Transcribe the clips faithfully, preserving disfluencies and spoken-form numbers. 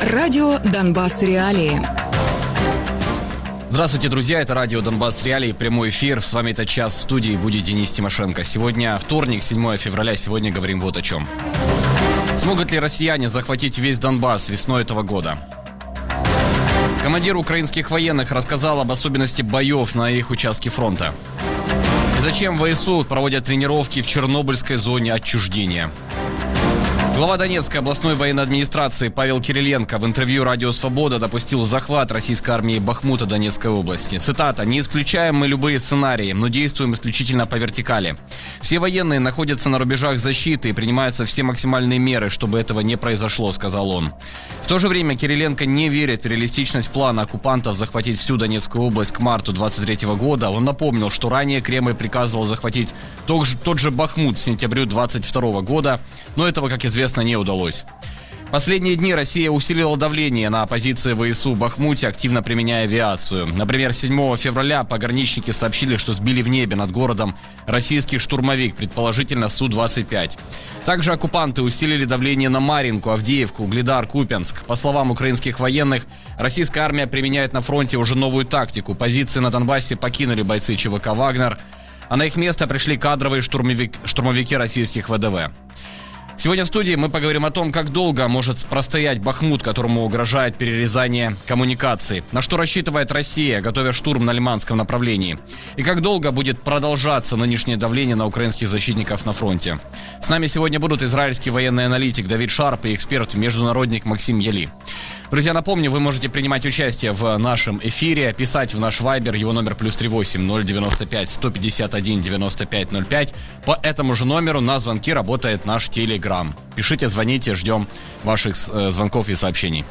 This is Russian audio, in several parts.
Радио «Донбасс. Реалии». Здравствуйте, друзья, это радио «Донбасс. Реалии», прямой эфир. С вами этот час в студии будет Денис Тимошенко. Сегодня вторник, седьмое февраля, сегодня говорим вот о чем. Смогут ли россияне захватить весь Донбасс весной этого года? Командир украинских военных рассказал об особенности боев на их участке фронта. И зачем ВСУ проводят тренировки в Чернобыльской зоне отчуждения? Глава Донецкой областной военной администрации Павел Кириленко в интервью «Радио Свобода» допустил захват российской армии Бахмута Донецкой области. Цитата: «Не исключаем мы любые сценарии, но действуем исключительно по вертикали. Все военные находятся на рубежах защиты и принимаются все максимальные меры, чтобы этого не произошло», — сказал он. В то же время Кириленко не верит в реалистичность плана оккупантов захватить всю Донецкую область к марту двадцать третьего года. Он напомнил, что ранее Кремль приказывал захватить тот же, тот же Бахмут к сентябрю двадцать второго года, но этого, как известно, не удалось. Последние дни Россия усилила давление на позиции ВСУ в Бахмуте, активно применяя авиацию. Например, седьмого февраля пограничники сообщили, что сбили в небе над городом российский штурмовик, предположительно Су двадцать пять. Также оккупанты усилили давление на Марьинку, Авдеевку, Угледар, Купянск. По словам украинских военных, российская армия применяет на фронте уже новую тактику. Позиции на Донбассе покинули бойцы ЧВК «Вагнер», а на их место пришли кадровые штурмовик, штурмовики российских ВДВ. Сегодня в студии мы поговорим о том, как долго может простоять Бахмут, которому угрожает перерезание коммуникаций, на что рассчитывает Россия, готовя штурм на Лиманском направлении, и как долго будет продолжаться нынешнее давление на украинских защитников на фронте. С нами сегодня будут израильский военный аналитик Давид Шарп и эксперт-международник Максим Яли. Друзья, напомню, вы можете принимать участие в нашем эфире, писать в наш вайбер, его номер плюс три восемь ноль девяносто пять сто пятьдесят один девяносто пять ноль пять. По этому же номеру на звонки работает наш телеграм. Пишите, звоните, ждем ваших э, звонков и сообщений.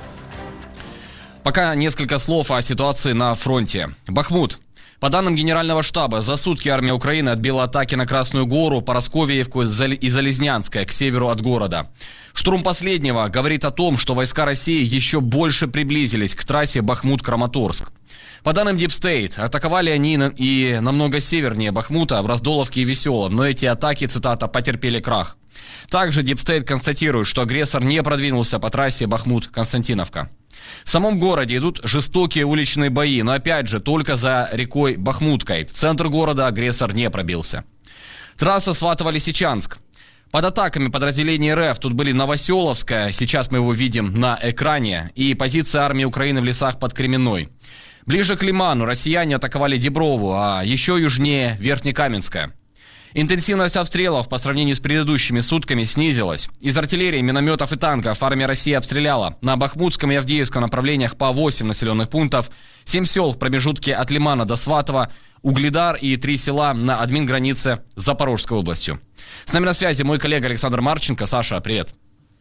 Пока несколько слов о ситуации на фронте. Бахмут. По данным Генерального штаба, за сутки армия Украины отбила атаки на Красную Гору, Парасковьевку и Залезнянское к северу от города. Штурм последнего говорит о том, что войска России еще больше приблизились к трассе Бахмут-Краматорск. По данным Deep State, атаковали они и намного севернее Бахмута, в Раздоловке и Веселом, но эти атаки, цитата, «потерпели крах». Также Deep State констатирует, что агрессор не продвинулся по трассе Бахмут-Константиновка. В самом городе идут жестокие уличные бои, но опять же только за рекой Бахмуткой. В центр города агрессор не пробился. Трасса Сватово-Лисичанск. Под атаками подразделений РФ тут были Новоселовская, сейчас мы его видим на экране, и позиция армии Украины в лесах под Кременной. Ближе к Лиману россияне атаковали Деброву, а еще южнее Верхнекаменская. Интенсивность обстрелов по сравнению с предыдущими сутками снизилась. Из артиллерии, минометов и танков армия России обстреляла на Бахмутском и Авдеевском направлениях по восемь населенных пунктов, семь сел в промежутке от Лимана до Сватова, Угледар и три села на админгранице с Запорожской областью. С нами на связи мой коллега Александр Марченко. Саша, привет.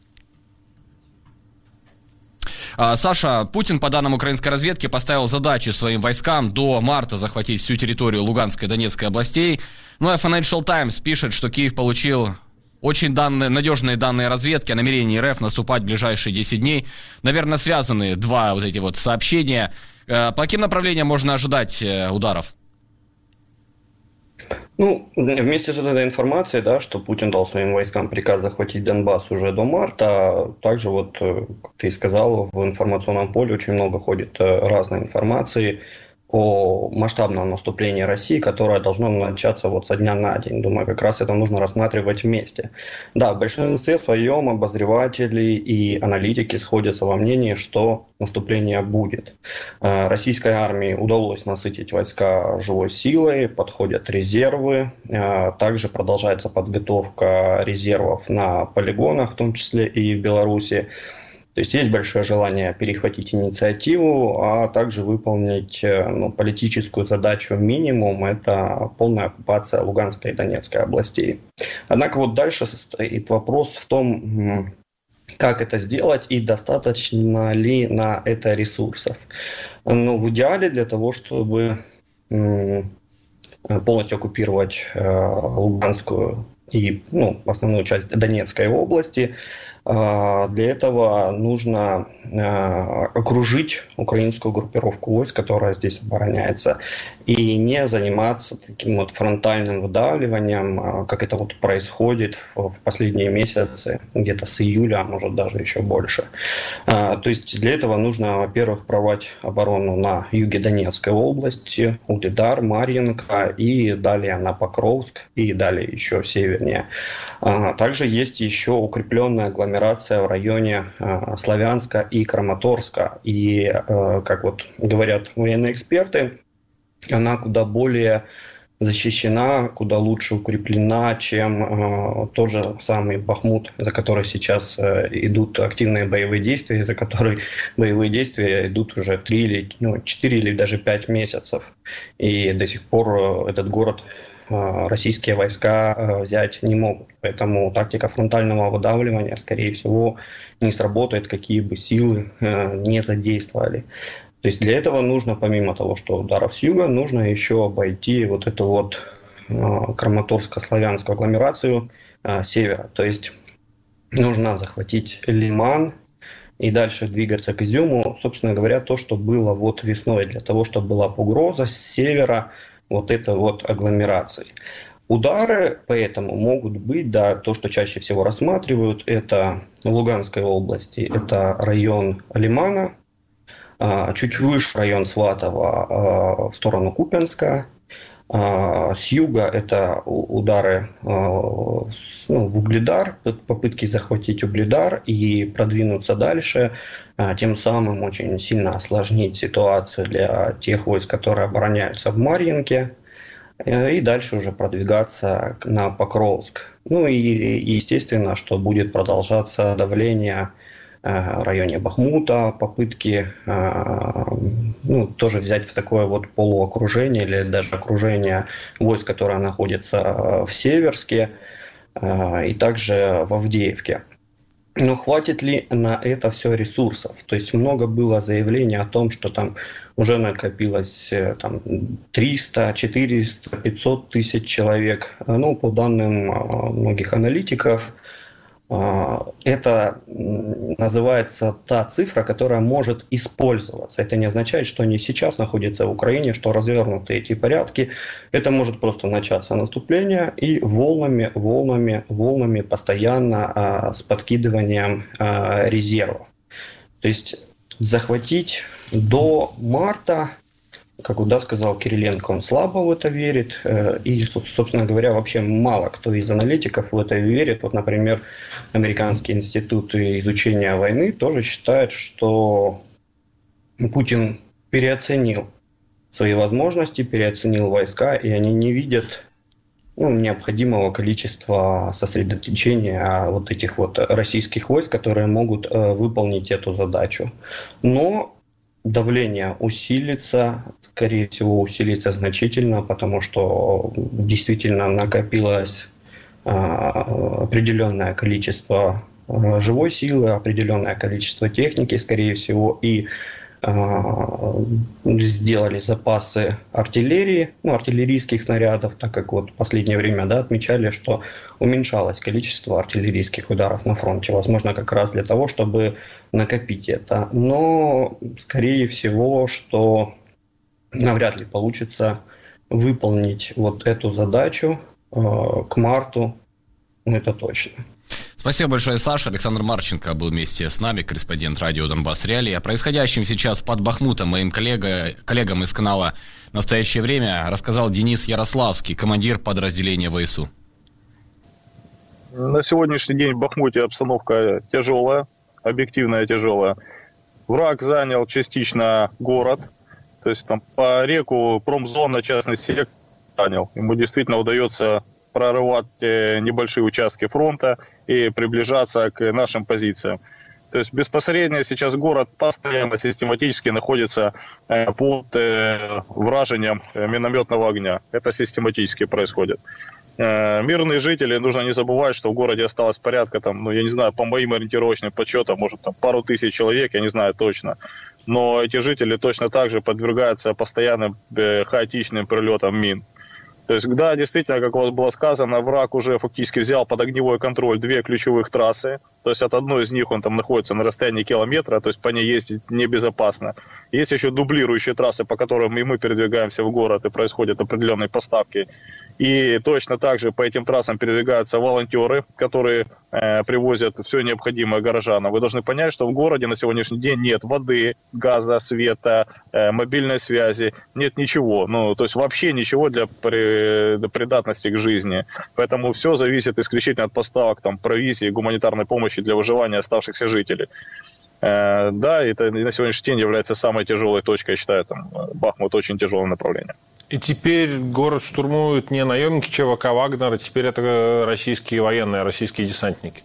Саша, Путин, по данным украинской разведки, поставил задачу своим войскам до марта захватить всю территорию Луганской и Донецкой областей. Ну а Financial Times пишет, что Киев получил очень данные, надежные данные разведки о намерении РФ наступать в ближайшие десять дней. Наверное, связаны два вот эти вот сообщения. По каким направлениям можно ожидать ударов? Ну, вместе с этой информацией, да, что Путин дал своим войскам приказ захватить Донбасс уже до марта, также вот, как ты и сказал, в информационном поле очень много ходит разной информации о масштабном наступлении России, которое должно начаться вот со дня на день. Думаю, как раз это нужно рассматривать вместе. Да, в большинстве своем обозреватели и аналитики сходятся во мнении, что наступление будет. Российской армии удалось насытить войска живой силой, подходят резервы, также продолжается подготовка резервов на полигонах, в том числе и в Беларуси. То есть есть большое желание перехватить инициативу, а также выполнить ну, политическую задачу минимум – это полная оккупация Луганской и Донецкой областей. Однако вот дальше стоит вопрос в том, как это сделать и достаточно ли на это ресурсов. Ну, в идеале для того, чтобы полностью оккупировать Луганскую и ну, основную часть Донецкой области, Для этого нужно окружить украинскую группировку войск, которая здесь обороняется, и не заниматься таким вот фронтальным выдавливанием, как это вот происходит в последние месяцы, где-то с июля, а может даже еще больше. То есть для этого нужно, во-первых, прорвать оборону на юге Донецкой области, Угледар, Марьинка, и далее на Покровск, и далее еще севернее. Также есть еще укрепленная агломерация в районе Славянска и Краматорска. И, как вот говорят военные эксперты, она куда более защищена, куда лучше укреплена, чем э, тот же самый Бахмут, за который сейчас э, идут активные боевые действия, за которые боевые действия идут уже три или ну, четыре или даже пять месяцев. И до сих пор э, этот город э, российские войска э, взять не могут. Поэтому тактика фронтального выдавливания, скорее всего, не сработает, какие бы силы э, не задействовали. То есть для этого нужно, помимо того, что ударов с юга, нужно еще обойти вот эту вот э, Краматорско-славянскую агломерацию э, севера. То есть нужно захватить Лиман и дальше двигаться к Изюму. Собственно говоря, то, что было вот весной, для того, чтобы была угроза с севера вот этой вот агломерации. Удары поэтому могут быть, да, то, что чаще всего рассматривают, это в Луганской области, это район Лимана, чуть выше район Сватово в сторону Купянска. С юга это удары ну, в Угледар, попытки захватить Угледар и продвинуться дальше, тем самым очень сильно осложнить ситуацию для тех войск, которые обороняются в Марьинке, и дальше уже продвигаться на Покровск. Ну и, и естественно, что будет продолжаться давление в районе Бахмута, попытки ну, тоже взять в такое вот полуокружение или даже окружение войск, которые находятся в Северске и также в Авдеевке. Но хватит ли на это все ресурсов? То есть много было заявлений о том, что там уже накопилось там, триста, четыреста, пятьсот тысяч человек. Ну, по данным многих аналитиков, это называется та цифра, которая может использоваться. Это не означает, что они сейчас находятся в Украине, что развернуты эти порядки. Это может просто начаться наступление и волнами, волнами, волнами постоянно а, с подкидыванием а, резервов. То есть захватить до марта, как Уда сказал Кириленко, он слабо в это верит. И, собственно говоря, вообще мало кто из аналитиков в это верит. Вот, например, Американский институт изучения войны тоже считает, что Путин переоценил свои возможности, переоценил войска, и они не видят ну, необходимого количества сосредоточения вот этих вот российских войск, которые могут выполнить эту задачу. Но давление усилится, скорее всего, усилится значительно, потому что действительно накопилось определенное количество живой силы, определенное количество техники, скорее всего, и сделали запасы артиллерии, ну, артиллерийских снарядов, так как вот в последнее время да, отмечали, что уменьшалось количество артиллерийских ударов на фронте. Возможно, как раз для того, чтобы накопить это. Но, скорее всего, что навряд ли получится выполнить вот эту задачу э, к марту, ну, это точно. Спасибо большое, Саша. Александр Марченко был вместе с нами, корреспондент радио «Донбасс Реалии». О происходящем сейчас под Бахмутом моим коллега, коллегам из канала «Настоящее время» рассказал Денис Ярославский, командир подразделения ВСУ. На сегодняшний день в Бахмуте обстановка тяжелая, объективная тяжелая. Враг занял частично город, то есть там по реку промзона частный сектор занял. Ему действительно удается прорывать небольшие участки фронта и приближаться к нашим позициям. То есть безпосредственно сейчас город постоянно систематически находится под вражением минометного огня. Это систематически происходит. Мирные жители, нужно не забывать, что в городе осталось порядка, там, ну, я не знаю, по моим ориентировочным подсчетам, может, там, пару тысяч человек, я не знаю точно. Но эти жители точно так же подвергаются постоянным хаотичным прилетам мин. То есть, да, действительно, как у вас было сказано, враг уже фактически взял под огневой контроль две ключевых трассы. То есть от одной из них он там находится на расстоянии километра, то есть по ней ездить небезопасно. Есть еще дублирующие трассы, по которым и мы передвигаемся в город, и происходят определенные поставки. И точно так же по этим трассам передвигаются волонтеры, которые э, привозят все необходимое горожанам. Вы должны понять, что в городе на сегодняшний день нет воды, газа, света, э, мобильной связи, нет ничего. Ну, то есть вообще ничего для, при, для придатности к жизни. Поэтому все зависит исключительно от поставок там, провизии, гуманитарной помощи для выживания оставшихся жителей. Э, да, это на сегодняшний день является самой тяжелой точкой, я считаю, там, Бахмут очень тяжелое направление. И теперь город штурмуют не наемники ЧВК «Вагнера», теперь это российские военные, российские десантники.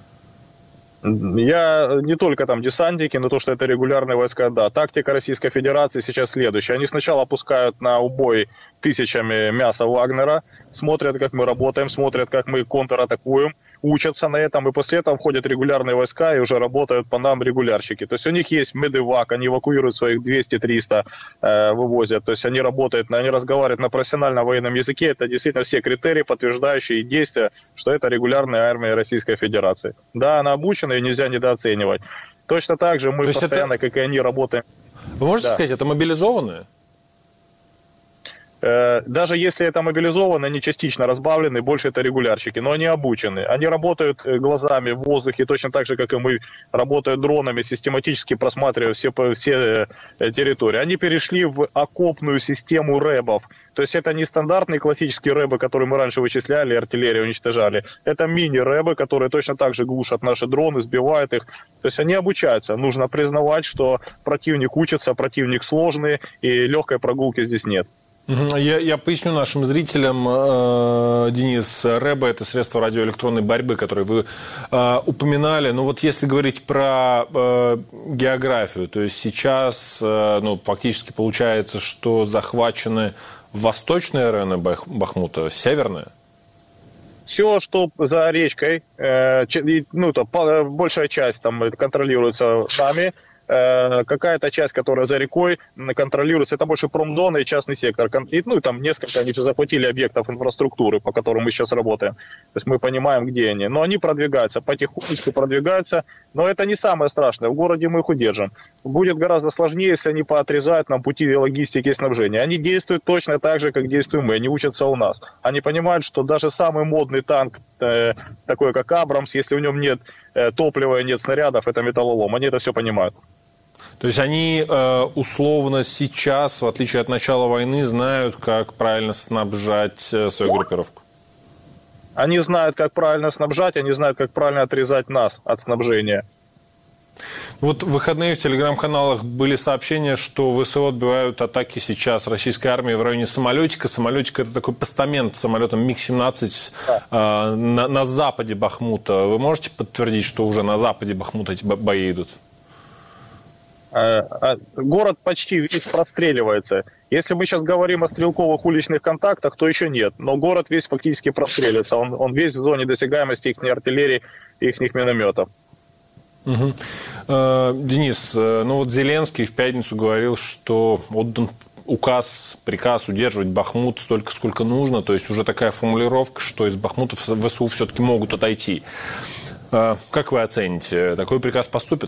Я не только там десантники, но то, что это регулярные войска, да. Тактика Российской Федерации сейчас следующая. Они сначала пускают на убой тысячами мяса Вагнера, смотрят, как мы работаем, смотрят, как мы контратакуем, учатся на этом, и после этого входят регулярные войска и уже работают по нам регулярщики. То есть у них есть медэвак, они эвакуируют своих двести-триста, э, вывозят. То есть они работают, они разговаривают на профессиональном военном языке. Это действительно все критерии, подтверждающие действия, что это регулярная армия Российской Федерации. Да, она обучена, ее нельзя недооценивать. Точно так же мы постоянно, это... как и они, работаем. Вы можете да. сказать, это мобилизованные? Даже если это мобилизованные, они частично разбавлены, больше это регулярщики, но они обучены. Они работают глазами в воздухе, точно так же, как и мы, работают дронами, систематически просматривая все, все территории. Они перешли в окопную систему рэбов. То есть это не стандартные классические рэбы, которые мы раньше вычисляли, артиллерию уничтожали. Это мини-рэбы, которые точно так же глушат наши дроны, сбивают их. То есть они обучаются. Нужно признавать, что противник учится, противник сложный, и легкой прогулки здесь нет. Я, я поясню нашим зрителям, э, Денис, рэбы – это средства радиоэлектронной борьбы, которые вы э, упоминали. Но вот если говорить про э, географию, то есть сейчас э, ну, фактически получается, что захвачены восточные районы Бах, Бахмута, северные? Все, что за речкой, э, ну, то, большая часть там контролируется нами. Какая-то часть, которая за рекой, контролируется, это больше промзона и частный сектор. И, ну, и там несколько, они же захватили объектов инфраструктуры, по которым мы сейчас работаем. То есть мы понимаем, где они. Но они продвигаются, потихонечку продвигаются. Но это не самое страшное. В городе мы их удержим. Будет гораздо сложнее, если они поотрезают нам пути логистики и снабжения. Они действуют точно так же, как действуем мы. Они учатся у нас. Они понимают, что даже самый модный танк, э, такой как Абрамс, если в нем нет э, топлива и нет снарядов, это металлолом. Они это все понимают. То есть они э, условно сейчас, в отличие от начала войны, знают, как правильно снабжать э, свою группировку? Они знают, как правильно снабжать, они знают, как правильно отрезать нас от снабжения. Вот в выходные в телеграм-каналах были сообщения, что ВСУ отбивают атаки сейчас российской армии в районе Самолетика. Самолетик – это такой постамент самолетом миг семнадцать да. э, на, на западе Бахмута. Вы можете подтвердить, что уже на западе Бахмута эти бои идут? Город почти весь простреливается. Если мы сейчас говорим о стрелковых уличных контактах, то еще нет. Но город весь фактически простреливается. Он, он весь в зоне досягаемости их артиллерии, их минометов. Угу. Э, Денис, ну вот Зеленский в пятницу говорил, что отдан указ, приказ удерживать Бахмут столько, сколько нужно. То есть уже такая формулировка, что из Бахмута ВСУ все-таки могут отойти. Э, как вы оцените, такой приказ поступит?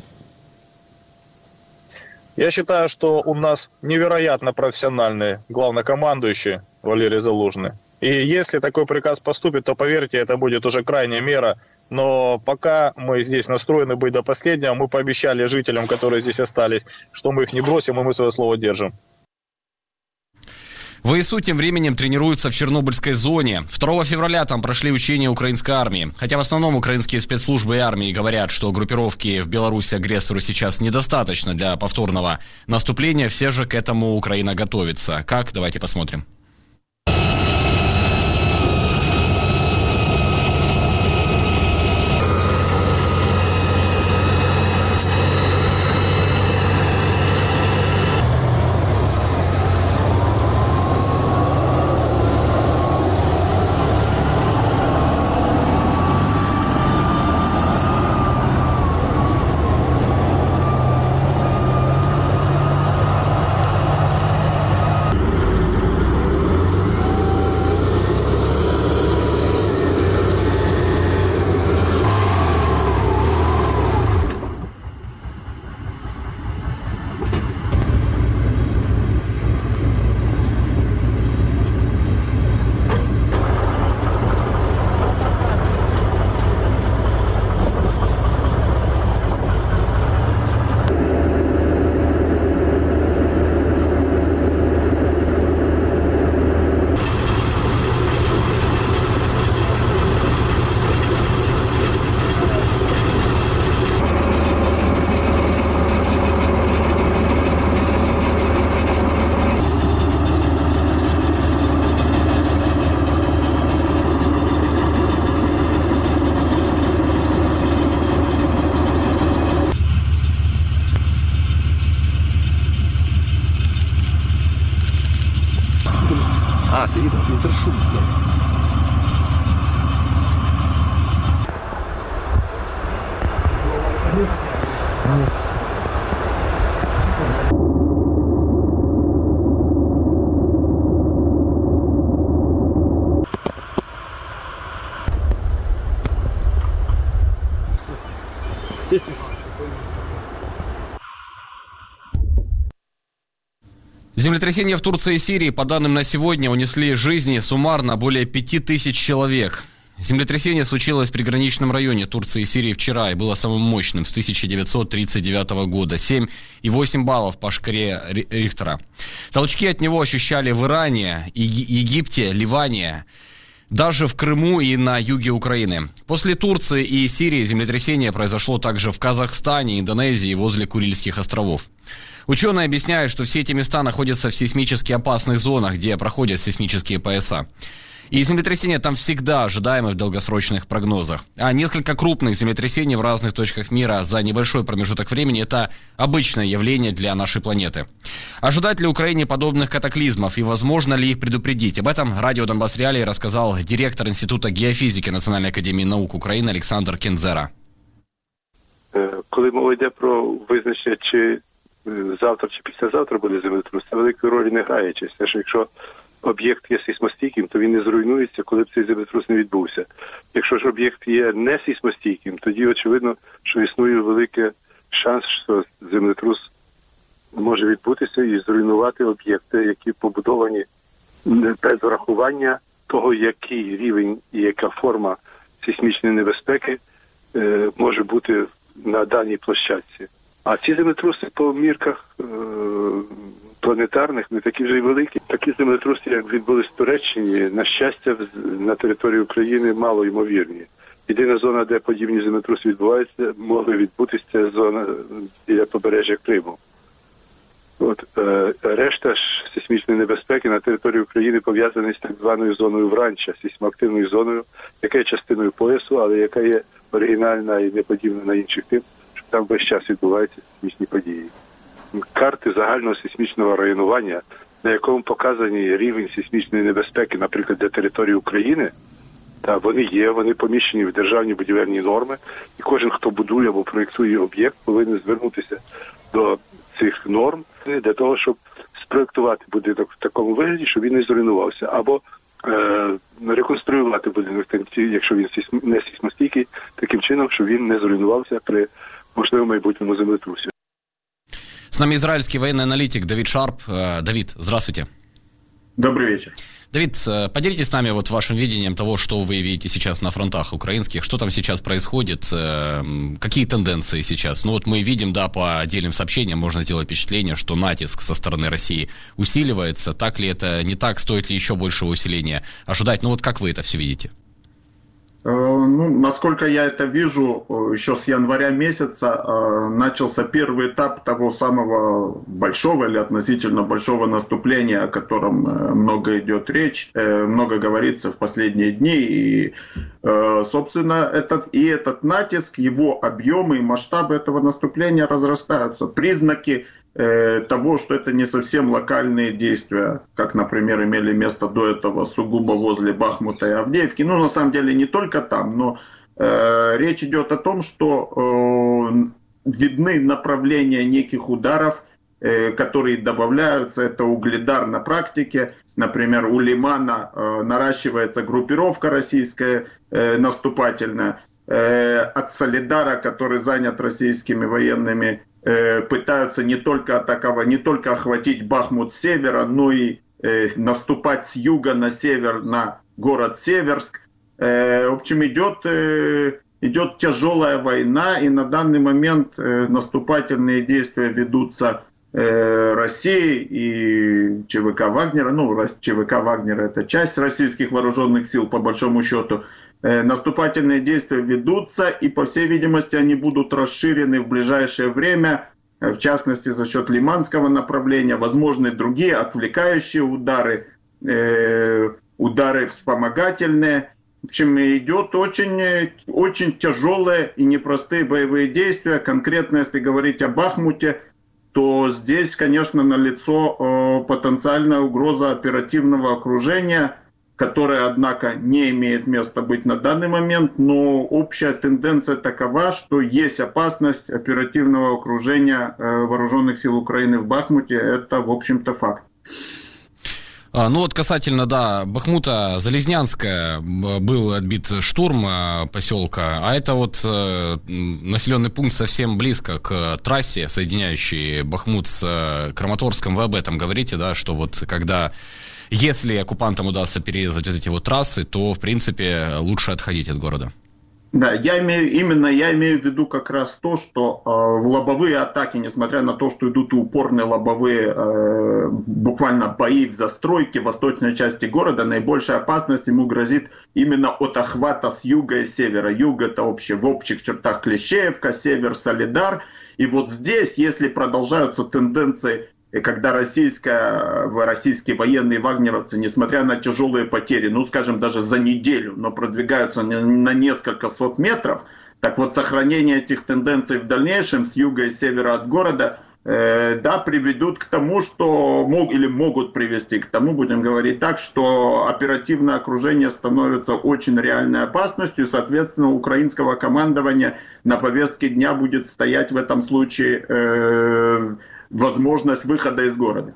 Я считаю, что у нас невероятно профессиональный главнокомандующий Валерий Залужный. И если такой приказ поступит, то, поверьте, это будет уже крайняя мера. Но пока мы здесь настроены быть до последнего, мы пообещали жителям, которые здесь остались, что мы их не бросим, и мы свое слово держим. ВСУ тем временем тренируются в Чернобыльской зоне. второго февраля там прошли учения украинской армии. Хотя в основном украинские спецслужбы и армии говорят, что группировки в Беларуси агрессору сейчас недостаточно для повторного наступления, все же к этому Украина готовится. Как? Давайте посмотрим. Диктор шум. Землетрясения в Турции и Сирии, по данным на сегодня, унесли жизни суммарно более пяти тысяч человек. Землетрясение случилось в приграничном районе Турции и Сирии вчера и было самым мощным с тысяча девятьсот тридцать девятого года. семь и восемь баллов по шкале Рихтера. Толчки от него ощущали в Иране, Египте, Ливане, даже в Крыму и на юге Украины. После Турции и Сирии землетрясение произошло также в Казахстане, Индонезии и возле Курильских островов. Ученые объясняют, что все эти места находятся в сейсмически опасных зонах, где проходят сейсмические пояса. И землетрясения там всегда ожидаемы в долгосрочных прогнозах. А несколько крупных землетрясений в разных точках мира за небольшой промежуток времени – это обычное явление для нашей планеты. Ожидать ли Украине подобных катаклизмов и возможно ли их предупредить? Об этом радио Донбасс Реалии рассказал директор Института геофизики Национальной академии наук України Олександр Кінзера. Коли мова йде про визначення, чи завтра чи післязавтра буде землетрус, це великої ролі не грає. Чесно, що якщо об'єкт є сейсмостійким, то він не зруйнується, коли б цей землетрус не відбувся. Якщо ж об'єкт є не сейсмостійким, тоді очевидно, що існує великий шанс, що землетрус може відбутися і зруйнувати об'єкти, які побудовані без врахування того, який рівень і яка форма сейсмічної небезпеки е, може бути на даній площадці. А ці землетруси по мірках е, планетарних не такі вже й великі. Такі землетруси, як відбулись в Туреччині, на щастя, на території України мало ймовірні. Єдина зона, де подібні землетруси відбуваються, могли відбутися, це зона біля побережжя Криму. От, е, решта ж сейсмічної небезпеки на території України пов'язані з так званою зоною Вранча, сейсмоактивною зоною, яка є частиною поясу, але яка є оригінальна і не подібна на інших тим, що там весь час відбуваються сейсмічні події. Карти загального сейсмічного районування, на якому показані рівень сейсмічної небезпеки, наприклад, для території України, та вони є, вони поміщені в державні будівельні норми, і кожен, хто будує або проєктує об'єкт, повинен звернутися до цих норм для того, щоб спроєктувати будинок в такому вигляді, щоб він не зруйнувався, або е, реконструювати будинок, якщо він не сейсмостійкий, таким чином, щоб він не зруйнувався при можливому майбутньому землетрусі. С нами израильский военный аналитик Давид Шарп. Давид, здравствуйте. Добрый вечер. Давид, поделитесь с нами вот вашим видением того, что вы видите сейчас на фронтах украинских, что там сейчас происходит, какие тенденции сейчас. Ну вот мы видим, да, по отдельным сообщениям можно сделать впечатление, что натиск со стороны России усиливается. Так ли это, не так, стоит ли еще большего усиления ожидать? Ну вот как вы это все видите? Ну, насколько я это вижу, еще с января месяца начался первый этап того самого большого или относительно большого наступления, о котором много идет речь, много говорится в последние дни. И, собственно, этот, и этот натиск, его объемы и масштабы этого наступления разрастаются. Признаки того, что это не совсем локальные действия, как, например, имели место до этого сугубо возле Бахмута и Авдеевки. Ну, на самом деле, не только там, но э, речь идет о том, что э, видны направления неких ударов, э, которые добавляются. Это Угледар на практике. Например, у Лимана э, наращивается группировка российская э, наступательная. Э, от Солидара, который занят российскими военными, пытаются не только атаковать, не только охватить Бахмут с севера, но и э, наступать с юга на север на город Северск. Э, в общем, идет, э, идет тяжелая война, и на данный момент э, наступательные действия ведутся э, Россией и ЧВК Вагнера. Ну, ЧВК Вагнера — это часть российских вооруженных сил, по большому счету. Наступательные действия ведутся, и, по всей видимости, они будут расширены в ближайшее время, в частности, за счет лиманского направления, возможны другие отвлекающие удары, э, удары вспомогательные. В общем, идет очень, очень тяжелые и непростые боевые действия. Конкретно, если говорить о Бахмуте, то здесь, конечно, налицо э, потенциальная угроза оперативного окружения. которая, однако, не имеет места быть на данный момент, но общая тенденция такова, что есть опасность оперативного окружения вооруженных сил Украины в Бахмуте. Это, в общем-то, факт. А, ну вот касательно, да, Бахмута, Залезнянская, был отбит штурм поселка, а это вот э, населенный пункт совсем близко к трассе, соединяющей Бахмут с Краматорском. Вы об этом говорите, да, что вот когда, если оккупантам удастся перерезать вот эти вот трассы, то, в принципе, лучше отходить от города. Да, я имею, именно я имею в виду как раз то, что э, в лобовые атаки, несмотря на то, что идут упорные лобовые э, буквально бои в застройке в восточной части города, наибольшая опасность ему грозит именно от охвата с юга и севера. Юг — это общий, в общих чертах Клещеевка, север — Солидар. И вот здесь, если продолжаются тенденции, когда российская, российские военные вагнеровцы, несмотря на тяжелые потери, ну, скажем, даже за неделю, но продвигаются на несколько сот метров, так вот, сохранение этих тенденций в дальнейшем с юга и севера от города, э, да, приведут к тому, что, мог, или могут привести к тому, будем говорить так, что оперативное окружение становится очень реальной опасностью, и, соответственно, у украинского командования на повестке дня будет стоять в этом случае э, возможность выхода из города.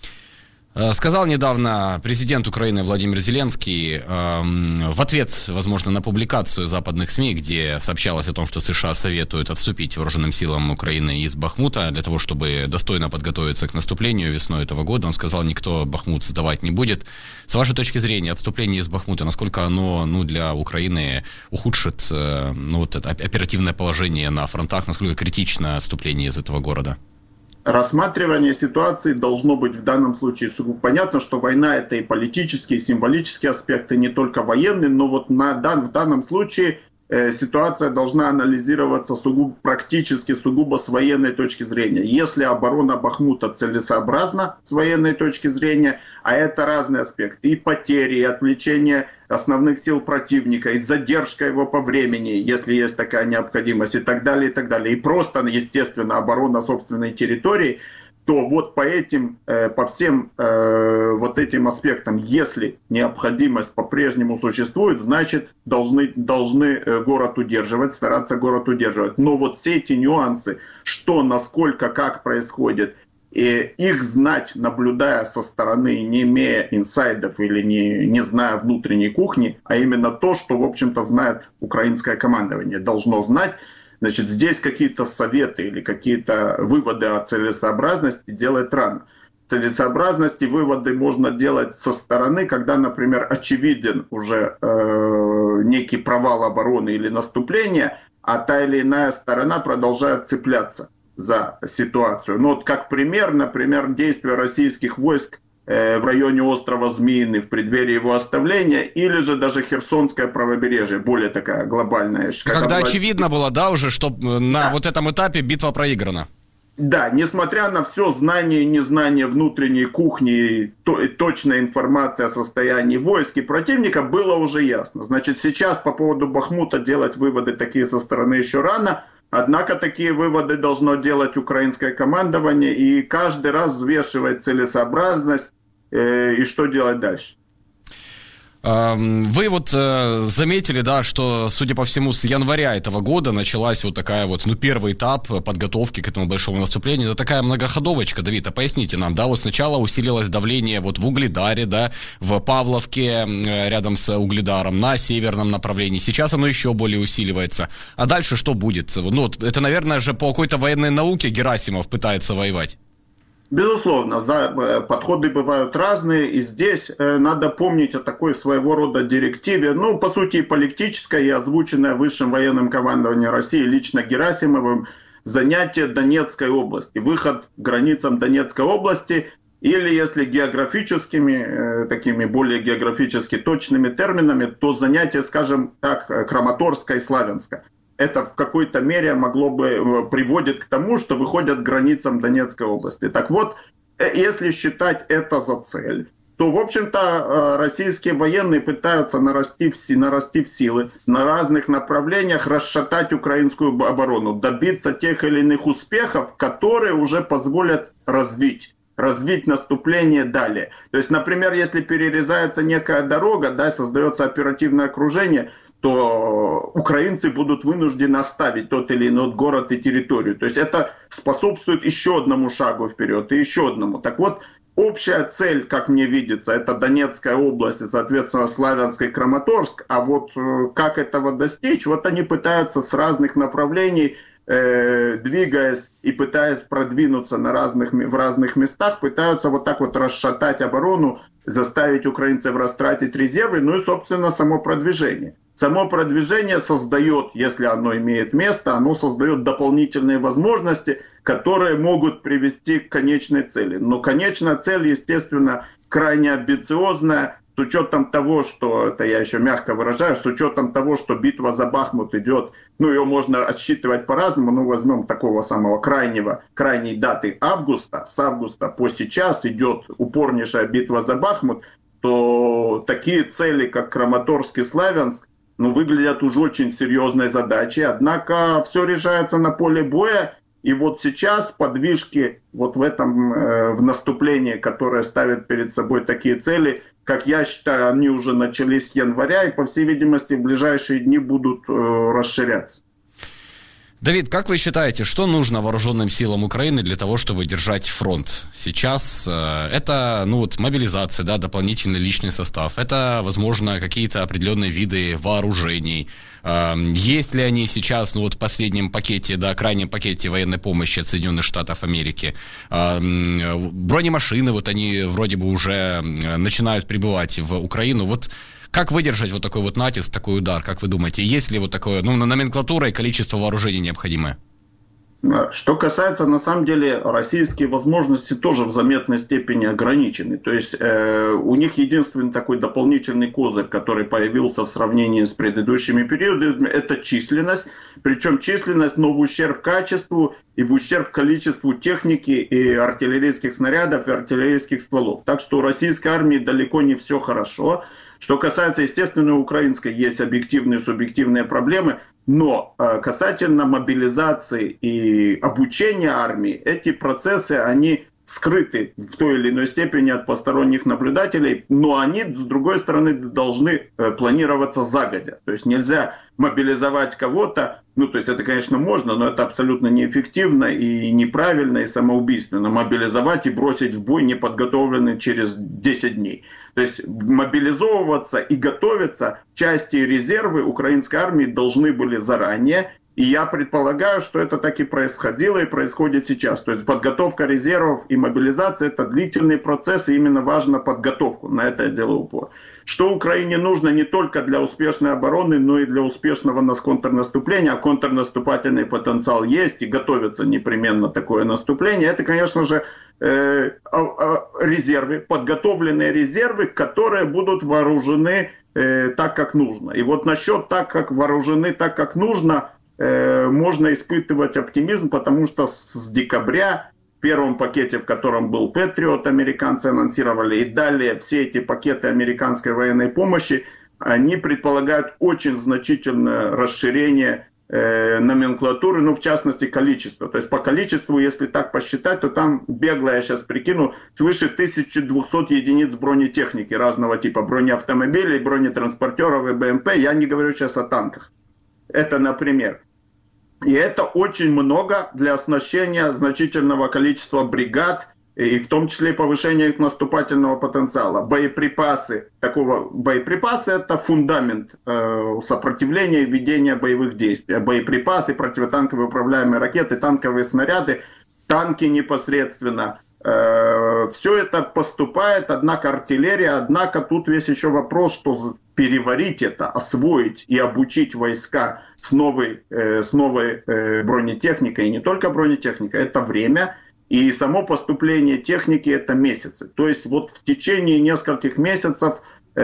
Сказал недавно президент Украины Владимир Зеленский э, в ответ, возможно, на публикацию западных СМИ, где сообщалось о том, что США советуют отступить вооруженным силам Украины из Бахмута для того, чтобы достойно подготовиться к наступлению весной этого года. Он сказал, никто Бахмут сдавать не будет. С вашей точки зрения, отступление из Бахмута, насколько оно, ну, для Украины ухудшит э, ну, вот это оперативное положение на фронтах, насколько критично отступление из этого города? Рассматривание ситуации должно быть в данном случае сугубо. Понятно, что война — это и политические, и символические аспекты, не только военные, но вот на, в данном случае э, ситуация должна анализироваться сугубо, практически сугубо с военной точки зрения. Если оборона Бахмута целесообразна с военной точки зрения, а это разные аспекты, и потери, и отвлечение основных сил противника, и задержка его по времени, если есть такая необходимость, и так далее, и так далее. И просто, естественно, оборона собственной территории, то вот по этим, по всем вот этим аспектам, если необходимость по-прежнему существует, значит, должны, должны город удерживать, стараться город удерживать. Но вот все эти нюансы, что, насколько, как происходит, и их знать, наблюдая со стороны, не имея инсайдов или не, не зная внутренней кухни, а именно то, что, в общем-то, знает украинское командование, должно знать. Значит, здесь какие-то советы или какие-то выводы о целесообразности делать рано. Целесообразности выводы можно делать со стороны, когда, например, очевиден уже э, некий провал обороны или наступления, а та или иная сторона продолжает цепляться за ситуацию. Ну вот как пример, например, действия российских войск э, в районе острова Змеиный в преддверии его оставления, или же даже Херсонское правобережье, более такая глобальная. Когда, когда очевидно было, да, уже, что на да. вот этом этапе битва проиграна. Да, несмотря на все знание и незнание внутренней кухни, то, и точная информация о состоянии войск и противника, было уже ясно. Значит, сейчас по поводу Бахмута делать выводы такие со стороны еще рано. Однако такие выводы должно делать украинское командование и каждый раз взвешивать целесообразность э, и что делать дальше. Вы вот э, заметили, да, что, судя по всему, с января этого года началась вот такая вот, ну, первый этап подготовки к этому большому наступлению. Это такая многоходовочка, Давид, а поясните нам, да, вот сначала усилилось давление вот в Угледаре, да, в Павловке, э, рядом с Угледаром, на северном направлении. Сейчас оно еще более усиливается. А дальше что будет? Ну, это, наверное, же по какой-то военной науке Герасимов пытается воевать. Безусловно, за, подходы бывают разные, и здесь э, надо помнить о такой своего рода директиве, ну, по сути, политической и озвученной высшим военным командованием России лично Герасимовым, занятие Донецкой области, выход к границам Донецкой области, или если географическими, э, такими более географически точными терминами, то занятие, скажем так, Краматорска и Славянска. Это в какой-то мере могло бы приводит к тому, что выходят к границам Донецкой области. Так вот, если считать это за цель, то, в общем-то, российские военные пытаются нарасти, нарасти в силы на разных направлениях, расшатать украинскую оборону, добиться тех или иных успехов, которые уже позволят развить развить наступление далее. То есть, например, если перерезается некая дорога, да, создается оперативное окружение, то украинцы будут вынуждены оставить тот или иной город и территорию. То есть это способствует еще одному шагу вперед и еще одному. Так вот, общая цель, как мне видится, это Донецкая область и, соответственно, Славянск и Краматорск. А вот как этого достичь, вот они пытаются с разных направлений, э, двигаясь и пытаясь продвинуться на разных, в разных местах, пытаются вот так вот расшатать оборону, заставить украинцев растратить резервы, ну и, собственно, само продвижение. Само продвижение создает, если оно имеет место, оно создает дополнительные возможности, которые могут привести к конечной цели. Но конечная цель, естественно, крайне амбициозная, с учетом того, что, это я еще мягко выражаю, с учетом того, что битва за Бахмут идет, ну ее можно отсчитывать по-разному, ну возьмем такого самого крайнего, крайней даты августа, с августа по сейчас идет упорнейшая битва за Бахмут, то такие цели, как Краматорск и Славянск, ну, выглядят уже очень серьезной задачей, однако все решается на поле боя, и вот сейчас подвижки вот в этом, э, в наступлении, которое ставит перед собой такие цели, как я считаю, они уже начались с января, и, по всей видимости, в ближайшие дни будут э, расширяться. Давид, как вы считаете, что нужно вооруженным силам Украины для того, чтобы держать фронт сейчас? Это, ну вот, мобилизация, да, дополнительный личный состав. Это, возможно, какие-то определенные виды вооружений. Есть ли они сейчас, ну вот в последнем пакете, да, крайнем пакете военной помощи от Соединенных Штатов Америки? Бронемашины, вот они вроде бы уже начинают прибывать в Украину. Вот как выдержать вот такой вот натиск, такой удар, как вы думаете? Есть ли вот такое, ну, номенклатура и количество вооружений необходимое? Что касается, на самом деле, российские возможности тоже в заметной степени ограничены. То есть э, у них единственный такой дополнительный козырь, который появился в сравнении с предыдущими периодами, это численность. Причем численность, но в ущерб качеству и в ущерб количеству техники и артиллерийских снарядов и артиллерийских стволов. Так что у российской армии далеко не все хорошо. Что касается, естественно, украинской, есть объективные и субъективные проблемы, но э, касательно мобилизации и обучения армии, эти процессы, они скрыты в той или иной степени от посторонних наблюдателей, но они, с другой стороны, должны э, планироваться загодя. То есть нельзя мобилизовать кого-то, ну, то есть это, конечно, можно, но это абсолютно неэффективно и неправильно, и самоубийственно. Мобилизовать и бросить в бой неподготовленный через десять дней. То есть мобилизовываться и готовиться части и резервы украинской армии должны были заранее. И я предполагаю, что это так и происходило и происходит сейчас. То есть подготовка резервов и мобилизация – это длительный процесс, и именно важна подготовка. На это я делаю упор. Что Украине нужно не только для успешной обороны, но и для успешного контрнаступления. А контрнаступательный потенциал есть, и готовится непременно такое наступление. Это, конечно же, э, резервы, подготовленные резервы, которые будут вооружены э, так, как нужно. И вот насчет так, как вооружены так, как нужно, можно испытывать оптимизм, потому что с декабря в первом пакете, в котором был Патриот, американцы анонсировали, и далее все эти пакеты американской военной помощи, они предполагают очень значительное расширение э, номенклатуры, ну в частности количества. То есть по количеству, если так посчитать, то там бегло, я сейчас прикину, свыше тысячи двухсот единиц бронетехники разного типа, бронеавтомобилей, бронетранспортеров и БМП. Я не говорю сейчас о танках. Это, например. И это очень много для оснащения значительного количества бригад, и в том числе повышения их наступательного потенциала. Боеприпасы, такого, боеприпасы это фундамент э, сопротивления и ведения боевых действий. Боеприпасы, противотанковые управляемые ракеты, танковые снаряды, танки непосредственно. Э, все это поступает, однако артиллерия, однако тут весь еще вопрос, что переварить это, освоить и обучить войска с новой, э, с новой э, бронетехникой, и не только бронетехника, это время, и само поступление техники это месяцы. То есть вот в течение нескольких месяцев,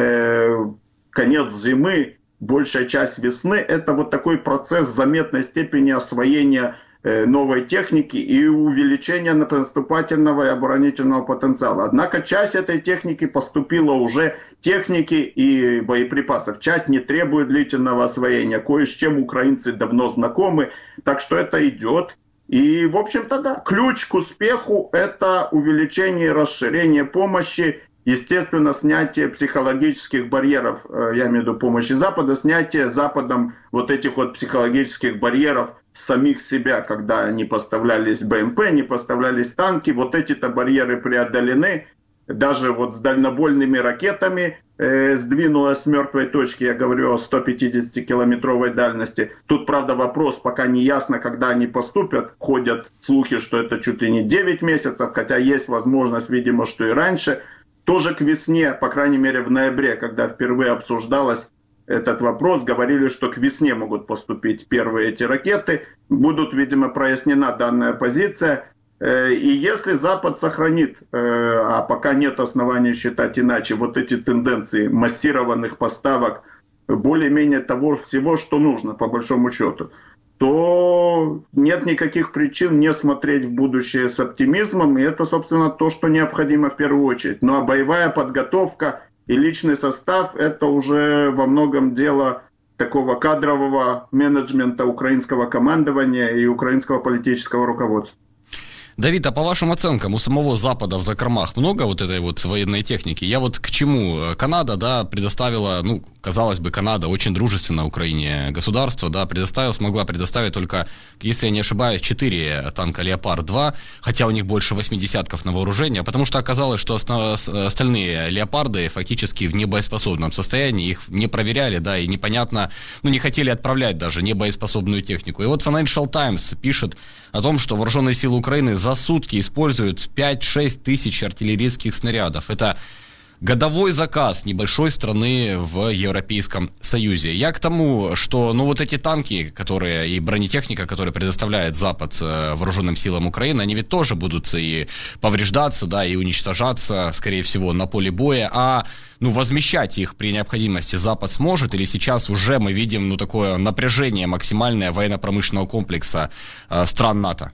э, конец зимы, большая часть весны, это вот такой процесс заметной степени освоения э, новой техники и увеличения наступательного и оборонительного потенциала. Однако часть этой техники поступила уже, техники и боеприпасов. Часть не требует длительного освоения, кое с чем украинцы давно знакомы, так что это идет. И, в общем-то, да, ключ к успеху – это увеличение и расширение помощи, естественно, снятие психологических барьеров, я имею в виду помощи Запада, снятие Западом вот этих вот психологических барьеров самих себя, когда не поставлялись БМП, не поставлялись танки, вот эти-то барьеры преодолены. Даже вот с дальнобойными ракетами э, сдвинулась с мертвой точки, я говорю о сто пятидесятикилометровой дальности. Тут, правда, вопрос, пока не ясно, когда они поступят. Ходят слухи, что это чуть ли не девять месяцев, хотя есть возможность, видимо, что и раньше. Тоже к весне, по крайней мере в ноябре, когда впервые обсуждалось этот вопрос, говорили, что к весне могут поступить первые эти ракеты. Будут, видимо, прояснена данная позиция. И если Запад сохранит, а пока нет оснований считать иначе, вот эти тенденции массированных поставок более-менее того всего, что нужно, по большому счету, то нет никаких причин не смотреть в будущее с оптимизмом. И это, собственно, то, что необходимо в первую очередь. Ну а боевая подготовка и личный состав – это уже во многом дело такого кадрового менеджмента украинского командования и украинского политического руководства. Давид, а по вашим оценкам, у самого Запада в закромах много вот этой вот военной техники? Я вот к чему? Канада, да, предоставила, ну, казалось бы, Канада очень дружественное Украине государство, да, предоставила, смогла предоставить только, если я не ошибаюсь, четыре танка Леопард-два, хотя у них больше восьми десятков на вооружение, потому что оказалось, что остальные Леопарды фактически в небоеспособном состоянии, их не проверяли, да, и непонятно, ну, не хотели отправлять даже небоеспособную технику. И вот Financial Times пишет о том, что вооруженные силы Украины за сутки используют пять-шесть тысяч артиллерийских снарядов. Это годовой заказ небольшой страны в Европейском Союзе. Я к тому, что ну вот эти танки, которые и бронетехника, которую предоставляет Запад вооруженным силам Украины, они ведь тоже будут и повреждаться, да, и уничтожаться, скорее всего, на поле боя. А ну, возмещать их при необходимости Запад сможет? Или сейчас уже мы видим ну, такое напряжение максимальное военно-промышленного комплекса э, стран НАТО?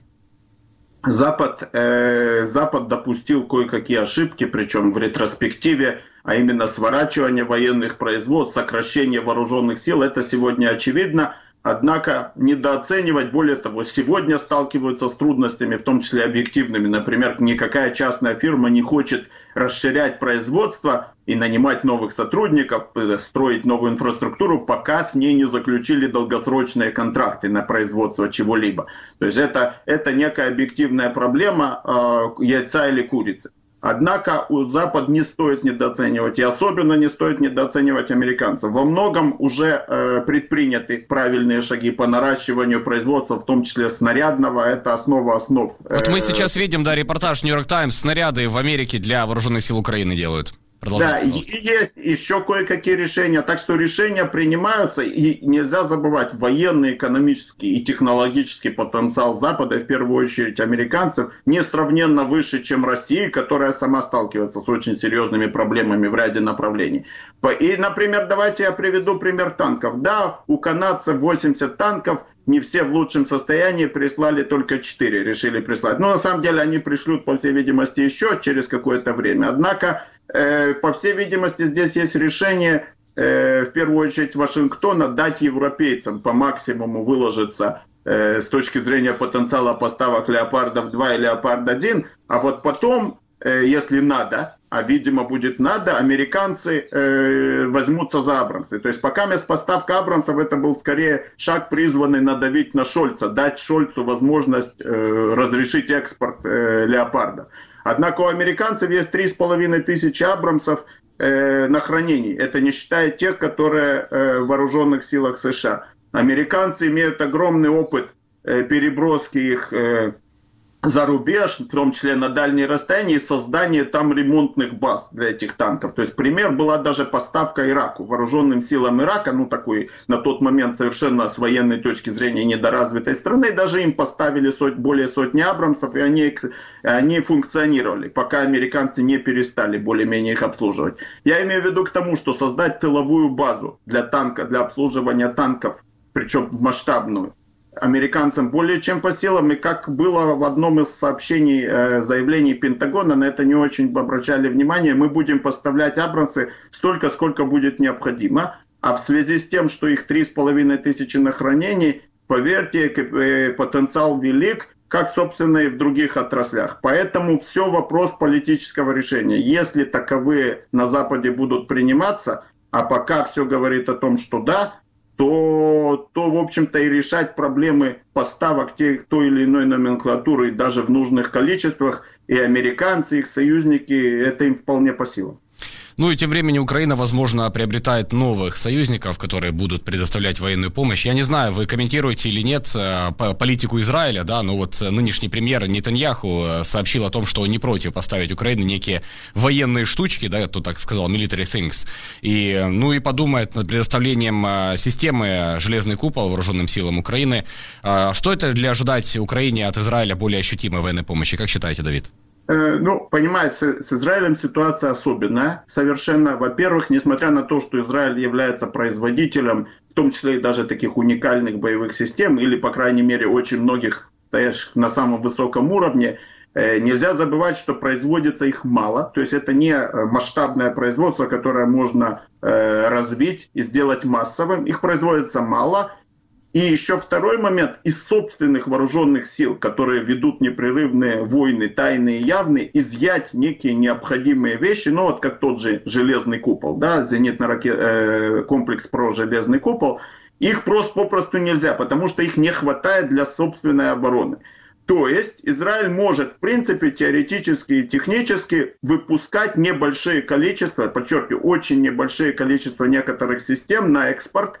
Запад, э, Запад допустил кое-какие ошибки, причем в ретроспективе, а именно сворачивание военных производств, сокращение вооруженных сил, это сегодня очевидно. Однако недооценивать, более того, сегодня сталкиваются с трудностями, в том числе объективными. Например, никакая частная фирма не хочет расширять производство и нанимать новых сотрудников, строить новую инфраструктуру, пока с ней не заключили долгосрочные контракты на производство чего-либо. То есть это, это некая объективная проблема э, яйца или курицы. Однако у Запад не стоит недооценивать, и особенно не стоит недооценивать американцев. Во многом уже э, предприняты правильные шаги по наращиванию производства, в том числе снарядного, это основа основ. Вот мы сейчас видим, да, репортаж New York Times, снаряды в Америке для вооруженных сил Украины делают. Да, и есть еще кое-какие решения, так что решения принимаются, и нельзя забывать военный, экономический и технологический потенциал Запада, в первую очередь американцев, несравненно выше, чем России, которая сама сталкивается с очень серьезными проблемами в ряде направлений. И, например, давайте я приведу пример танков. Да, у канадцев восемьдесят танков, не все в лучшем состоянии, прислали только четыре, решили прислать. Но на самом деле они пришлют, по всей видимости, еще через какое-то время. Однако, э, по всей видимости, здесь есть решение, э, в первую очередь, Вашингтона дать европейцам по максимуму выложиться э, с точки зрения потенциала поставок Леопардов-два и Леопард-один, а вот потом, э, если надо, а видимо будет надо, американцы э, возьмутся за Абрамсы. То есть пока поставка Абрамсов, это был скорее шаг, призванный надавить на Шольца, дать Шольцу возможность э, разрешить экспорт э, Леопарда. Однако у американцев есть три с половиной тысячи Абрамсов э, на хранении. Это не считая тех, которые э, в вооруженных силах США. Американцы имеют огромный опыт э, переброски их э, за рубеж, в том числе на дальние расстояния, и создание там ремонтных баз для этих танков. То есть пример была даже поставка Ираку, вооруженным силам Ирака, ну такой на тот момент совершенно с военной точки зрения недоразвитой страны, даже им поставили сот, более сотни Абрамсов, и они, они функционировали, пока американцы не перестали более-менее их обслуживать. Я имею в виду к тому, что создать тыловую базу для танка, для обслуживания танков, причем масштабную, американцам более чем по силам, и как было в одном из сообщений, э, заявлений Пентагона, на это не очень обращали внимание, мы будем поставлять Абрамсы столько, сколько будет необходимо, а в связи с тем, что их три с половиной тысячи на хранении, поверьте, э, потенциал велик, как, собственно, и в других отраслях. Поэтому все вопрос политического решения. Если таковые на Западе будут приниматься, а пока все говорит о том, что да, то, то в общем-то, и решать проблемы поставок тех, той или иной номенклатуры даже в нужных количествах, и американцы, их союзники, это им вполне по силам. Ну и тем временем Украина, возможно, приобретает новых союзников, которые будут предоставлять военную помощь. Я не знаю, вы комментируете или нет политику Израиля, да, но вот нынешний премьер Нетаньяху сообщил о том, что он не против поставить Украине некие военные штучки, да, я тут так сказал, military things, и, ну и подумает над предоставлением системы «Железный купол» вооруженным силам Украины. Стоит ли ожидать Украине от Израиля более ощутимой военной помощи? Как считаете, Давид? Ну, понимаете, с Израилем ситуация особенная совершенно. Во-первых, несмотря на то, что Израиль является производителем, в том числе и даже таких уникальных боевых систем, или, по крайней мере, очень многих, стоящих на самом высоком уровне, нельзя забывать, что производится их мало. То есть это не масштабное производство, которое можно развить и сделать массовым. Их производится мало. И еще второй момент, из собственных вооруженных сил, которые ведут непрерывные войны, тайные и явные, изъять некие необходимые вещи, ну вот как тот же «Железный купол», да, зенитно-ракетный комплекс про «Железный купол», их просто попросту нельзя, потому что их не хватает для собственной обороны. То есть Израиль может, в принципе, теоретически и технически выпускать небольшие количества, подчеркиваю, очень небольшие количества некоторых систем на экспорт.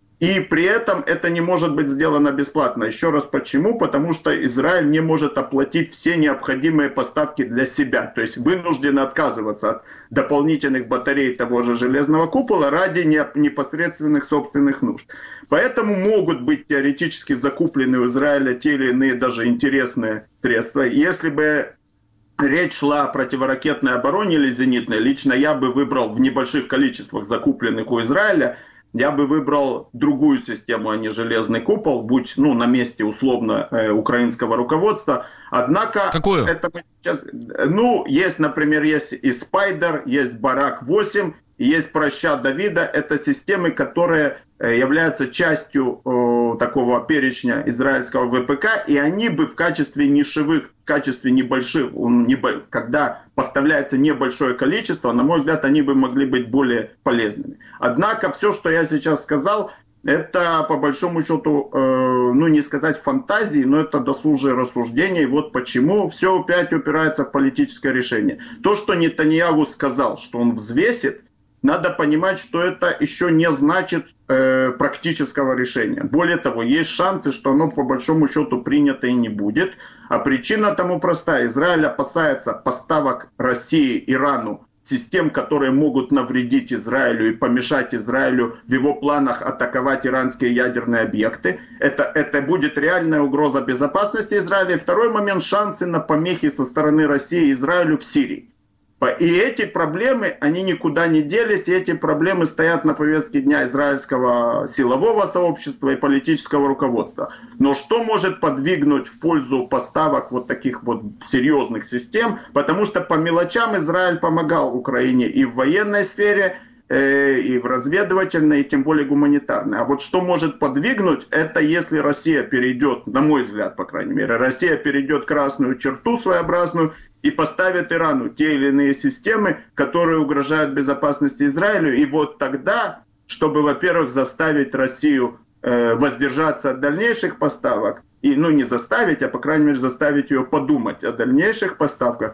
И при этом это не может быть сделано бесплатно. Еще раз почему? Потому что Израиль не может оплатить все необходимые поставки для себя. То есть вынужден отказываться от дополнительных батарей того же «Железного купола» ради непосредственных собственных нужд. Поэтому могут быть теоретически закуплены у Израиля те или иные даже интересные средства. Если бы речь шла о противоракетной обороне или зенитной, лично я бы выбрал в небольших количествах закупленных у Израиля, я бы выбрал другую систему, а не «Железный купол», будь ну, на месте условно э, украинского руководства. Однако... Какую? Это сейчас, ну, есть, например, есть и «Спайдер», есть «Барак восемь», есть «Проща Давида». Это системы, которые э, являются частью э, такого перечня израильского ВПК, и они бы в качестве нишевых, в качестве небольших, небо, когда поставляется небольшое количество, на мой взгляд, они бы могли быть более полезными. Однако все, что я сейчас сказал, это по большому счету, э, ну не сказать фантазии, но это досужие рассуждения. И вот почему все опять упирается в политическое решение. То, что Нетаньяху сказал, что он взвесит, надо понимать, что это еще не значит э, практического решения. Более того, есть шансы, что оно по большому счету принято и не будет. А причина тому простая. Израиль опасается поставок России, Ирану систем, которые могут навредить Израилю и помешать Израилю в его планах атаковать иранские ядерные объекты. Это, это будет реальная угроза безопасности Израиля. И второй момент — шансы на помехи со стороны России и Израилю в Сирии. И эти проблемы, они никуда не делись, и эти проблемы стоят на повестке дня израильского силового сообщества и политического руководства. Но что может подвигнуть в пользу поставок вот таких вот серьезных систем? Потому что по мелочам Израиль помогал Украине и в военной сфере, и в разведывательной, и тем более гуманитарной. А вот что может подвигнуть, это если Россия перейдет, на мой взгляд, по крайней мере, Россия перейдет красную черту своеобразную и поставит Ирану те или иные системы, которые угрожают безопасности Израилю. И вот тогда, чтобы, во-первых, заставить Россию э, воздержаться от дальнейших поставок, и, ну не заставить, а по крайней мере заставить ее подумать о дальнейших поставках,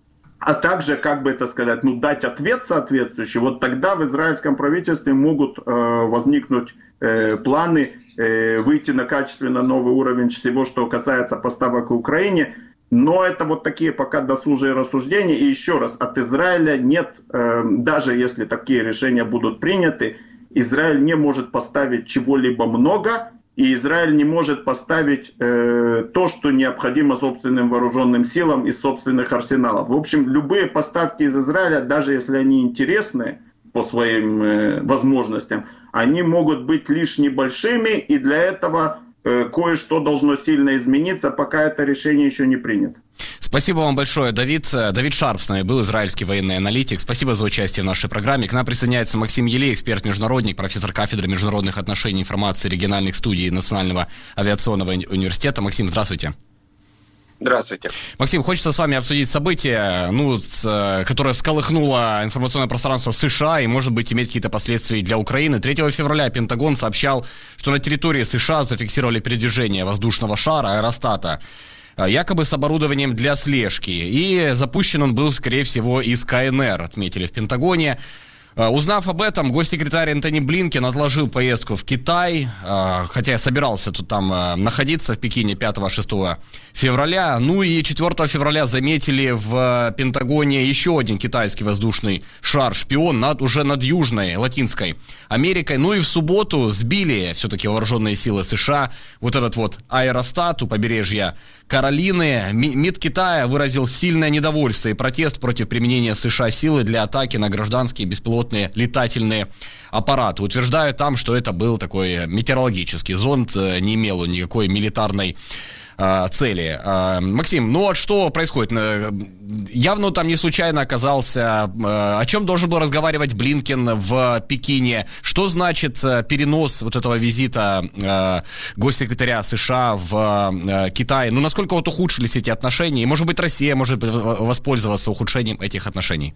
а также, как бы это сказать, ну дать ответ соответствующий, вот тогда в израильском правительстве могут э, возникнуть э, планы э, выйти на качественно новый уровень всего, что касается поставок к Украине. Но это вот такие пока досужие рассуждения. И еще раз, от Израиля нет, э, даже если такие решения будут приняты, Израиль не может поставить чего-либо много, и Израиль не может поставить э, то, что необходимо собственным вооруженным силам из собственных арсеналов. В общем, любые поставки из Израиля, даже если они интересны по своим э, возможностям, они могут быть лишь небольшими, и для этого кое-что должно сильно измениться, пока это решение еще не принято. Спасибо вам большое, Давид. Давид Шарп с нами был, израильский военный аналитик. Спасибо за участие в нашей программе. К нам присоединяется Максим Елей, эксперт-международник, профессор кафедры международных отношений, информации региональных студий Национального авиационного университета. Максим, здравствуйте. Здравствуйте. Максим, хочется с вами обсудить событие, ну, с, которое всколыхнуло информационное пространство США и, может быть, иметь какие-то последствия для Украины. третьего февраля Пентагон сообщал, что на территории США зафиксировали передвижение воздушного шара аэростата, якобы с оборудованием для слежки. И запущен он был, скорее всего, из КНР, отметили в Пентагоне. Узнав об этом, госсекретарь Энтони Блинкен отложил поездку в Китай, хотя собирался тут там находиться в Пекине пятого-шестого февраля. Ну и четвёртого февраля заметили в Пентагоне еще один китайский воздушный шар-шпион над, уже над Южной, Латинской Америкой. Ну и в субботу сбили все-таки вооруженные силы США вот этот вот аэростат у побережья Каролины. МИД Китая выразил сильное недовольство и протест против применения США силы для атаки на гражданские беспилотные летательные аппараты. Утверждают там, что это был такой метеорологический зонд, не имел он никакой милитарной э, цели. Э, Максим, ну а что происходит? Явно там не случайно оказался. Э, о чем должен был разговаривать Блинкен в Пекине? Что значит перенос вот этого визита э, госсекретаря США в э, Китай? Ну, насколько вот ухудшились эти отношения? И, может быть, Россия может воспользоваться ухудшением этих отношений?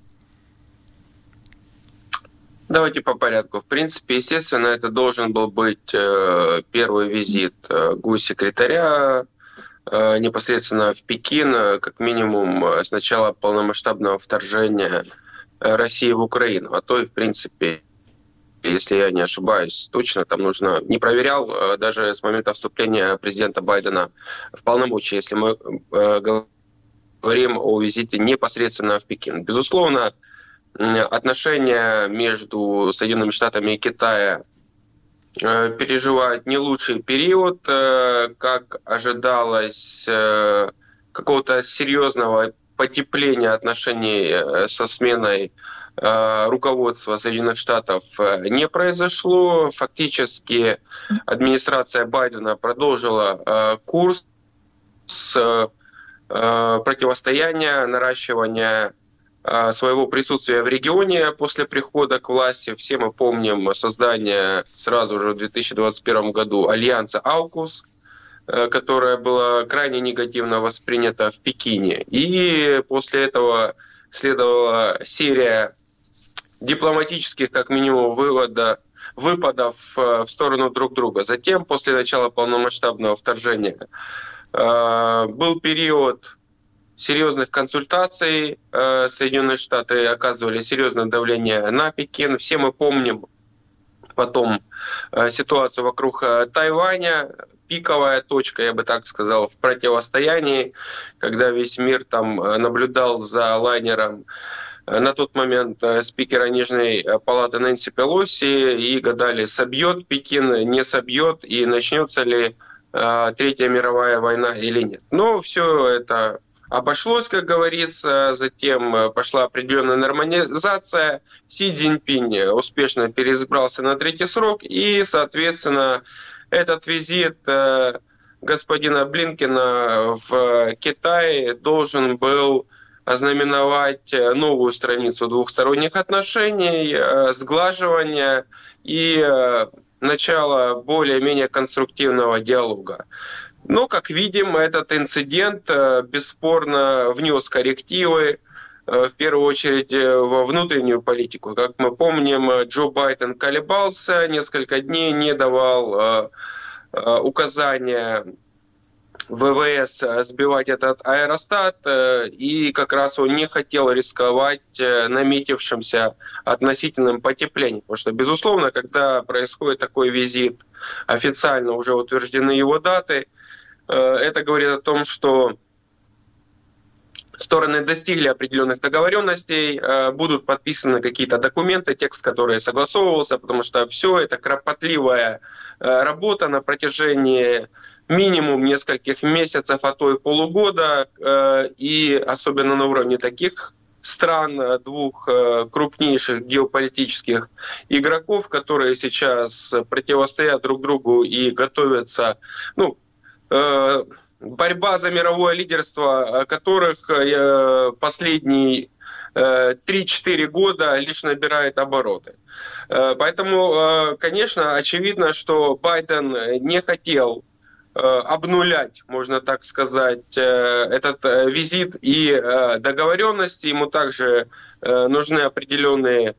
Давайте по порядку. В принципе, естественно, это должен был быть э, первый визит э, госсекретаря э, непосредственно в Пекин, э, как минимум с начала полномасштабного вторжения э, России в Украину. А то и, в принципе, если я не ошибаюсь, точно там нужно... Не проверял э, даже с момента вступления президента Байдена в полномочия, если мы э, говорим о визите непосредственно в Пекин. Безусловно, отношения между Соединенными Штатами и Китаем переживают не лучший период, как ожидалось, какого-то серьезного потепления отношений со сменой руководства Соединенных Штатов не произошло. Фактически администрация Байдена продолжила курс противостояния, наращивания своего присутствия в регионе после прихода к власти. Все мы помним создание сразу же в две тысячи двадцать первом году альянса аукус, которое было крайне негативно воспринято в Пекине. И после этого следовала серия дипломатических, как минимум, вывода, выпадов в сторону друг друга. Затем, после начала полномасштабного вторжения, был период серьезных консультаций. Соединенные Штаты оказывали серьезное давление на Пекин. Все мы помним потом ситуацию вокруг Тайваня. Пиковая точка, я бы так сказал, в противостоянии, когда весь мир там наблюдал за лайнером на тот момент спикера Нижней палаты Нэнси Пелоси и гадали, собьет Пекин, не собьет, и начнется ли Третья мировая война или нет. Но все это обошлось, как говорится, затем пошла определенная нормализация. Си Цзиньпинь успешно переизбрался на третий срок, и, соответственно, этот визит господина Блинкена в Китай должен был ознаменовать новую страницу двухсторонних отношений, сглаживания и начало более-менее конструктивного диалога. Но, как видим, этот инцидент бесспорно внес коррективы, в первую очередь, во внутреннюю политику. Как мы помним, Джо Байден колебался несколько дней, не давал указания ВВС сбивать этот аэростат, и как раз он не хотел рисковать наметившимся относительным потеплением. Потому что, безусловно, когда происходит такой визит, официально уже утверждены его даты, это говорит о том, что стороны достигли определенных договоренностей, будут подписаны какие-то документы, текст, который согласовывался, потому что все это кропотливая работа на протяжении минимум нескольких месяцев, а то и полугода, и особенно на уровне таких стран, двух крупнейших геополитических игроков, которые сейчас противостоят друг другу и готовятся, ну, борьба за мировое лидерство, которых последние три-четыре года лишь набирает обороты. Поэтому, конечно, очевидно, что Байден не хотел обнулять, можно так сказать, этот визит и договоренности. Ему также нужны определенные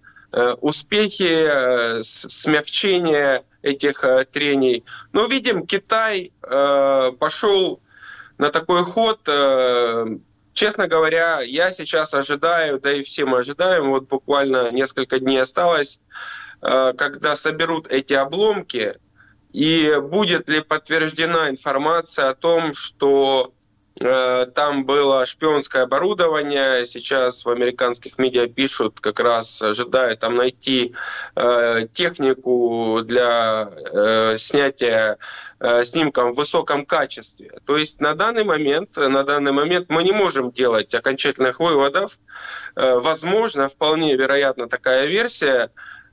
успехи, смягчение этих трений. Но видим, Китай пошел на такой ход. Честно говоря, я сейчас ожидаю, да и все мы ожидаем, вот буквально несколько дней осталось, когда соберут эти обломки, и будет ли подтверждена информация о том, что э, там было шпионское оборудование. Сейчас в американских медиа пишут, как раз ожидают там найти э, технику для э, снятия э, снимков в высоком качестве. То есть на данный момент, на данный момент мы не можем делать окончательных выводов. Э, возможно, вполне вероятно такая версия,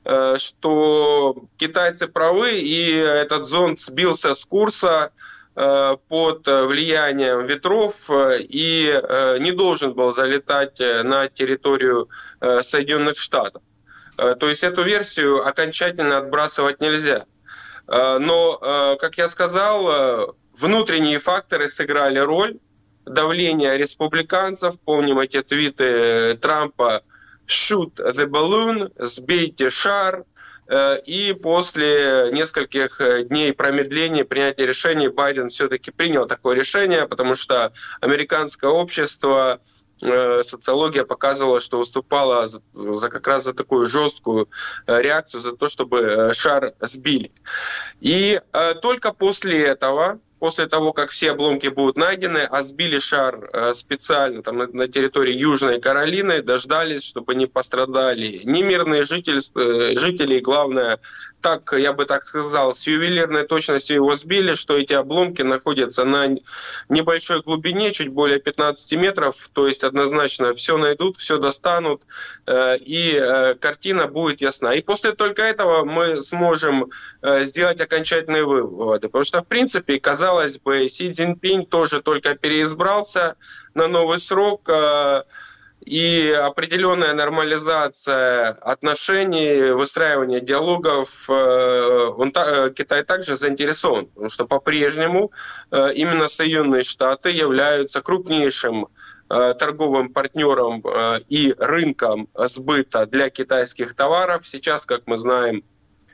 что китайцы правы, и этот зонд сбился с курса под влиянием ветров и не должен был залетать на территорию Соединенных Штатов. То есть эту версию окончательно отбрасывать нельзя. Но, как я сказал, внутренние факторы сыграли роль. Давление республиканцев, помним эти твиты Трампа, «Shoot the balloon», «Сбейте шар», и после нескольких дней промедления принятия решений Байден все-таки принял такое решение, потому что американское общество, социология показывала, что выступала за, за как раз за такую жесткую реакцию, за то, чтобы шар сбили. И только после этого, после того, как все обломки будут найдены, а сбили шар специально там, на, на территории Южной Каролины, дождались, чтобы не пострадали ни мирные жители, жители, и главное, так, я бы так сказал, с ювелирной точностью его сбили, что эти обломки находятся на небольшой глубине, чуть более пятнадцати метров, то есть однозначно все найдут, все достанут, и картина будет ясна. И после только этого мы сможем сделать окончательные выводы, потому что, в принципе, казалось бы, Си Цзиньпинь тоже только переизбрался на новый срок, и определенная нормализация отношений, выстраивание диалогов, он, Китай также заинтересован, потому что по-прежнему именно Соединенные Штаты являются крупнейшим торговым партнером и рынком сбыта для китайских товаров. Сейчас, как мы знаем,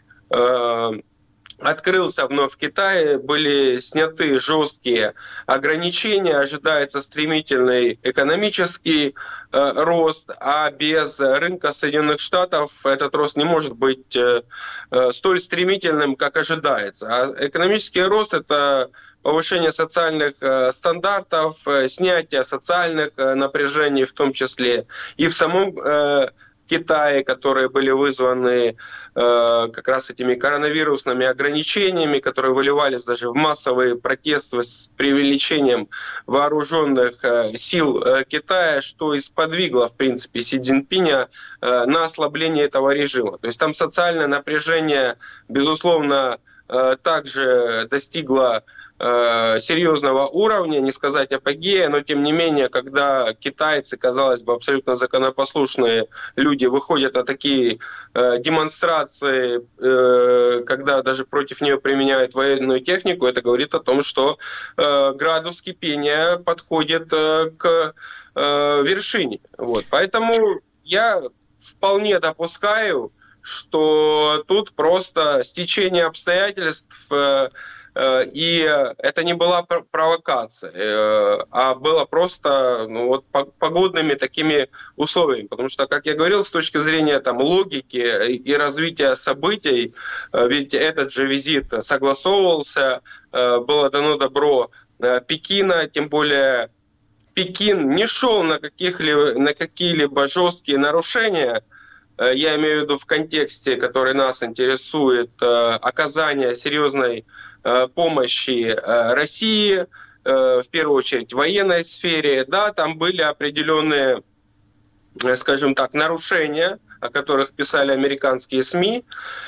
открылся вновь в Китае, были сняты жесткие ограничения, ожидается стремительный экономический э, рост, а без рынка Соединенных Штатов этот рост не может быть э, э, столь стремительным, как ожидается. А экономический рост — это повышение социальных э, стандартов, э, снятие социальных э, напряжений, в том числе и в самом э, Китае, которые были вызваны э, как раз этими коронавирусными ограничениями, которые выливались даже в массовые протесты с привлечением вооруженных э, сил э, Китая, что и сподвигло, в принципе, Си Цзиньпиня э, на ослабление этого режима. То есть там социальное напряжение, безусловно, э, также достигло серьезного уровня, не сказать апогея, но тем не менее, когда китайцы, казалось бы, абсолютно законопослушные люди выходят на такие э, демонстрации, э, когда даже против нее применяют военную технику, это говорит о том, что э, градус кипения подходит э, к э, вершине. Вот. Поэтому я вполне допускаю, что тут просто стечение обстоятельств, э, и это не была провокация, а было просто ну, вот, погодными такими условиями. Потому что, как я говорил, с точки зрения там, логики и развития событий, ведь этот же визит согласовывался, было дано добро Пекина, тем более Пекин не шел на, каких-либо, на какие-либо жесткие нарушения. Я имею в виду в контексте, который нас интересует, оказание серьезной помощи России, в первую очередь в военной сфере. Да, там были определенные, скажем так, нарушения, о которых писали американские СМИ,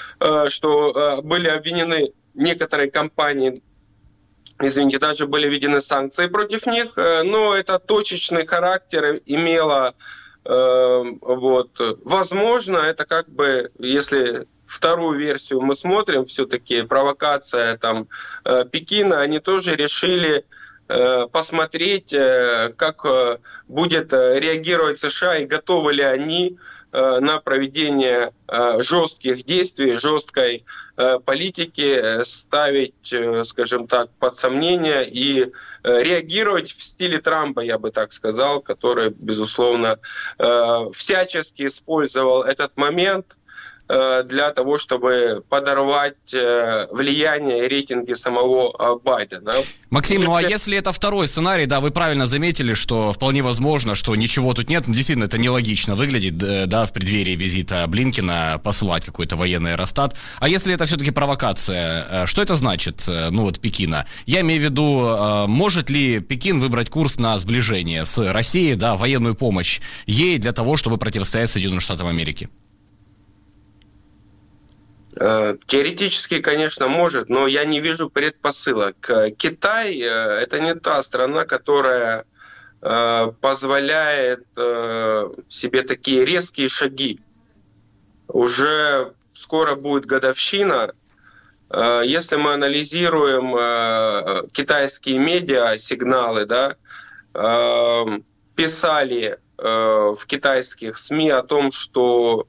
что были обвинены некоторые компании, извините, даже были введены санкции против них, но это точечный характер имело. Вот. Возможно, это как бы, если вторую версию мы смотрим, все-таки провокация там Пекина, они тоже решили посмотреть, как будет реагировать США и готовы ли они на проведение жестких действий, жесткой политики, ставить, скажем так, под сомнение и реагировать в стиле Трампа, я бы так сказал, который, безусловно, всячески использовал этот момент для того, чтобы подорвать влияние и рейтинги самого Байдена. Максим, ну а если это второй сценарий, да, вы правильно заметили, что вполне возможно, что ничего тут нет, действительно, это нелогично выглядит, да, в преддверии визита Блинкена посылать какой-то военный аэростат. А если это все-таки провокация, что это значит, ну вот, Пекина? Я имею в виду, может ли Пекин выбрать курс на сближение с Россией, да, военную помощь ей для того, чтобы противостоять Соединенным Штатам Америки? Теоретически, конечно, может, но я не вижу предпосылок. Китай – это не та страна, которая позволяет себе такие резкие шаги. Уже скоро будет годовщина. Если мы анализируем китайские медиа, сигналы, да, писали в китайских СМИ о том, что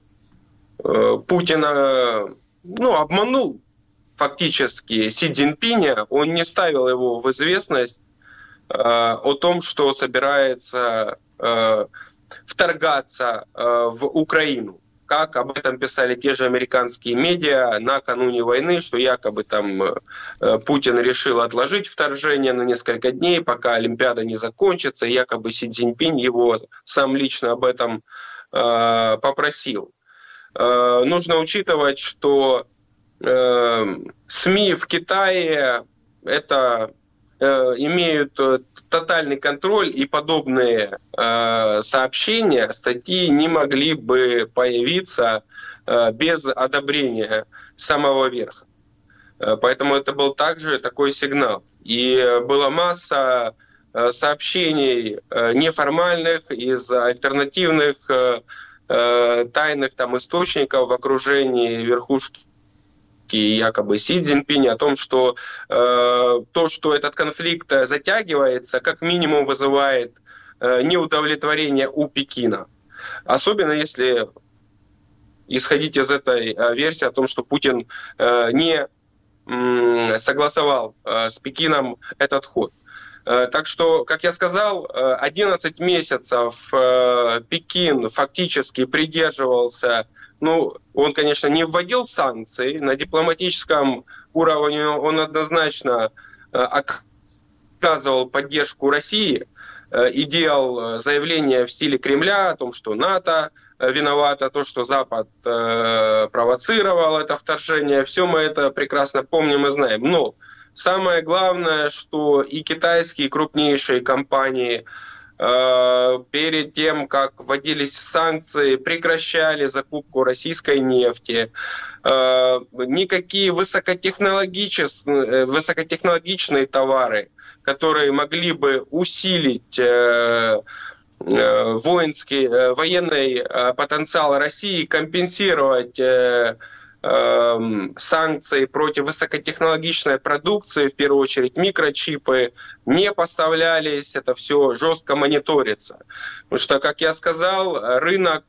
Путина ну, обманул фактически Си Цзиньпиня, он не ставил его в известность э, о том, что собирается э, вторгаться э, в Украину. Как об этом писали те же американские медиа накануне войны, что якобы там э, Путин решил отложить вторжение на несколько дней, пока Олимпиада не закончится, и якобы Си Цзиньпинь его сам лично об этом э, попросил. Нужно учитывать, что э, СМИ в Китае это, э, имеют тотальный контроль, и подобные э, сообщения, статьи не могли бы появиться э, без одобрения самого верха. Поэтому это был также такой сигнал. И была масса э, сообщений э, неформальных из альтернативных э, тайных там источников в окружении верхушки якобы Си Цзиньпиня о том, что э, то, что этот конфликт затягивается, как минимум вызывает э, неудовлетворение у Пекина. Особенно если исходить из этой э, версии о том, что Путин э, не э, согласовал э, с Пекином этот ход. Так что, как я сказал, одиннадцать месяцев Пекин фактически придерживался, ну, он, конечно, не вводил санкции, на дипломатическом уровне он однозначно оказывал поддержку России и делал заявления в стиле Кремля о том, что НАТО виновато, то, что Запад провоцировал это вторжение, все мы это прекрасно помним и знаем. Но самое главное, что и китайские крупнейшие компании э, перед тем, как вводились санкции, прекращали закупку российской нефти. Э, никакие высокотехнологичные, высокотехнологичные товары, которые могли бы усилить э, э, воинский, э, военный э, потенциал России, компенсировать э, санкции против высокотехнологичной продукции, в первую очередь микрочипы, не поставлялись, это все жестко мониторится. Потому что, как я сказал, рынок,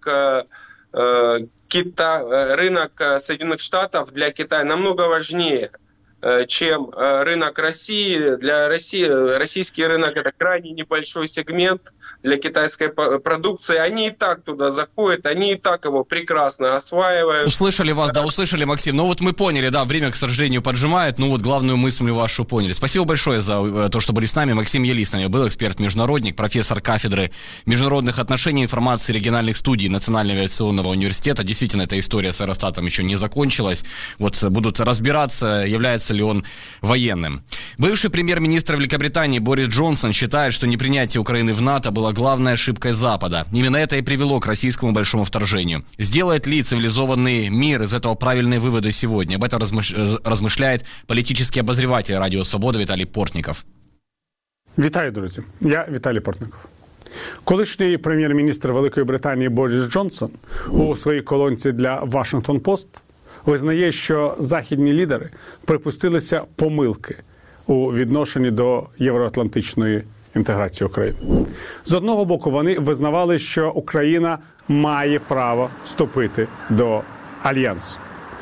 Кита... рынок Соединенных Штатов для Китая намного важнее, чем рынок России. Для России российский рынок — это крайне небольшой сегмент для китайской продукции. Они и так туда заходят, они и так его прекрасно осваивают. Услышали вас, да, услышали, Максим. Ну вот мы поняли, да, время, к сожалению, поджимает, ну вот главную мысль вашу поняли. Спасибо большое за то, что были с нами. Максим Елис с нами был, эксперт-международник, профессор кафедры международных отношений, информации региональных студий Национального авиационного университета. Действительно, эта история с аэростатом еще не закончилась. Вот будут разбираться, является ли он военным. Бывший премьер-министр Великобритании Борис Джонсон считает, что непринятие Украины в НАТО было главной ошибкой Запада. Именно это и привело к российскому большому вторжению. Сделает ли цивилизованный мир из этого правильные выводы сегодня? Об этом размышляет политический обозреватель Радіо Свобода Віталій Портніков. Вітаю, друзі. Я Віталій Портніков. Колишній прем'єр-міністр Великої Британії Борис Джонсон у своїй колонці для Washington Post визнає, що західні лідери припустилися помилки у відношенні до євроатлантичної інтеграції України. З одного боку, вони визнавали, що Україна має право вступити до Альянсу.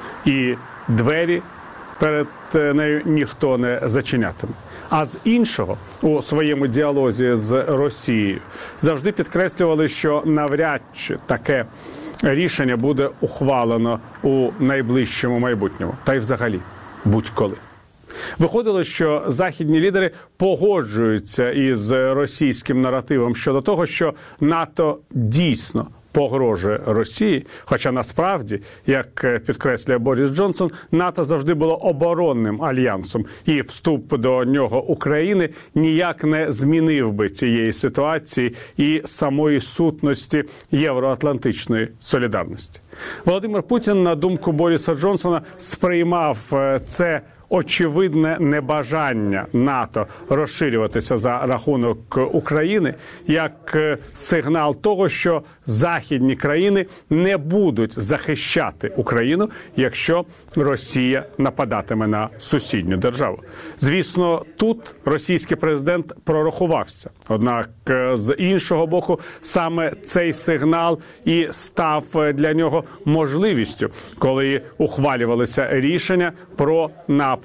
І двері перед нею ніхто не зачинятиме. А з іншого, у своєму діалозі з Росією завжди підкреслювали, що навряд чи таке рішення буде ухвалено у найближчому майбутньому, та й взагалі будь-коли. Виходило, що західні лідери погоджуються із російським наративом щодо того, що НАТО дійсно погрожує Росії, хоча насправді, як підкреслює Борис Джонсон, НАТО завжди було оборонним альянсом, і вступ до нього України ніяк не змінив би цієї ситуації і самої сутності євроатлантичної солідарності. Володимир Путін, на думку Бориса Джонсона, сприймав це очевидне небажання НАТО розширюватися за рахунок України як сигнал того, що західні країни не будуть захищати Україну, якщо Росія нападатиме на сусідню державу. Звісно, тут російський президент прорахувався. Однак, з іншого боку, саме цей сигнал і став для нього можливістю, коли ухвалювалися рішення про напад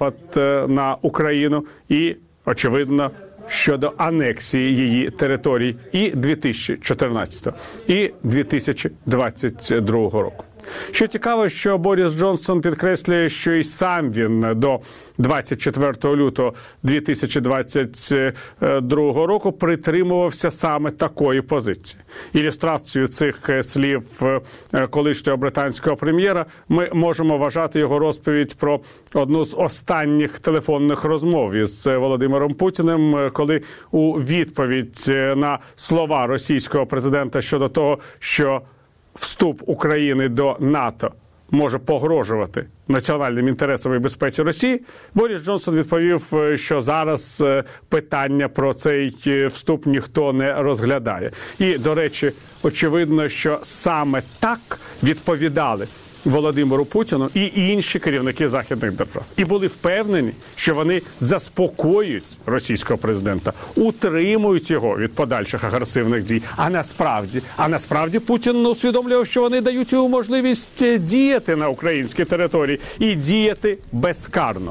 на Україну і, очевидно, щодо анексії її територій і дві тисячі чотирнадцятого, і дві тисячі двадцять другого року. Що цікаво, що Борис Джонсон підкреслює, що і сам він до двадцять четвертого лютого дві тисячі двадцять другого року притримувався саме такої позиції. Ілюстрацією цих слів колишнього британського прем'єра ми можемо вважати його розповідь про одну з останніх телефонних розмов із Володимиром Путіним, коли у відповідь на слова російського президента щодо того, що вступ України до НАТО може погрожувати національним інтересам і безпеці Росії, Борис Джонсон відповів, що зараз питання про цей вступ ніхто не розглядає. І, до речі, очевидно, що саме так відповідали Володимиру Путіну і інші керівники західних держав. І були впевнені, що вони заспокоюють російського президента, утримують його від подальших агресивних дій. А насправді, а насправді Путін усвідомлював, що вони дають йому можливість діяти на українській території і діяти безкарно.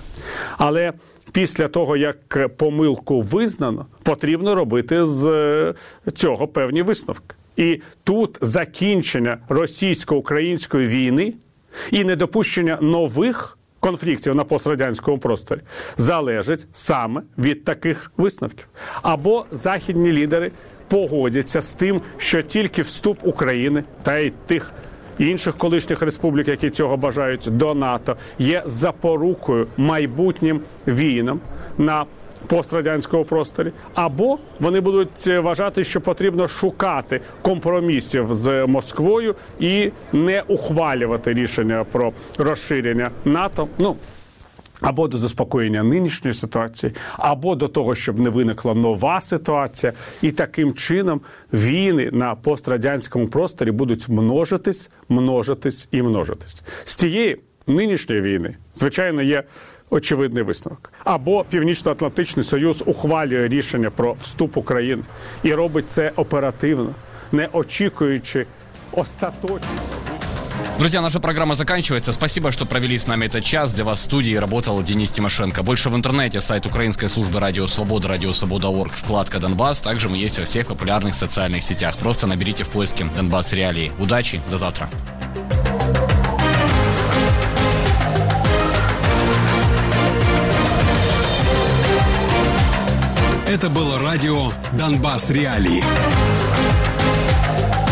Але після того, як помилку визнано, потрібно робити з цього певні висновки. І тут закінчення російсько-української війни і недопущення нових конфліктів на пострадянському просторі залежить саме від таких висновків. Або західні лідери погодяться з тим, що тільки вступ України та й тих інших колишніх республік, які цього бажають, до НАТО, є запорукою майбутнім війнам на пострадянському просторі, або вони будуть вважати, що потрібно шукати компромісів з Москвою і не ухвалювати рішення про розширення НАТО, ну, або до заспокоєння нинішньої ситуації, або до того, щоб не виникла нова ситуація. І таким чином війни на пострадянському просторі будуть множитись, множитись і множитись. З цієї нинішньої війни, звичайно, є очевидний висновок. Або Північно-Атлантичний Союз ухвалює рішення про вступ України і робить це оперативно, не очікуючи остаточно. Друзья, наша программа заканчивается. Спасибо, что провели с нами этот час. Для вас в студии работал Денис Тимошенко. Больше в интернете, сайт украинской службы Радио Свобода, радио свобода точка орг, вкладка «Донбасс». Также мы есть во всех популярных социальных сетях. Просто наберите в поиске «Донбасс Реалии». Удачи, до завтра. Это было радио «Донбасс Реалии».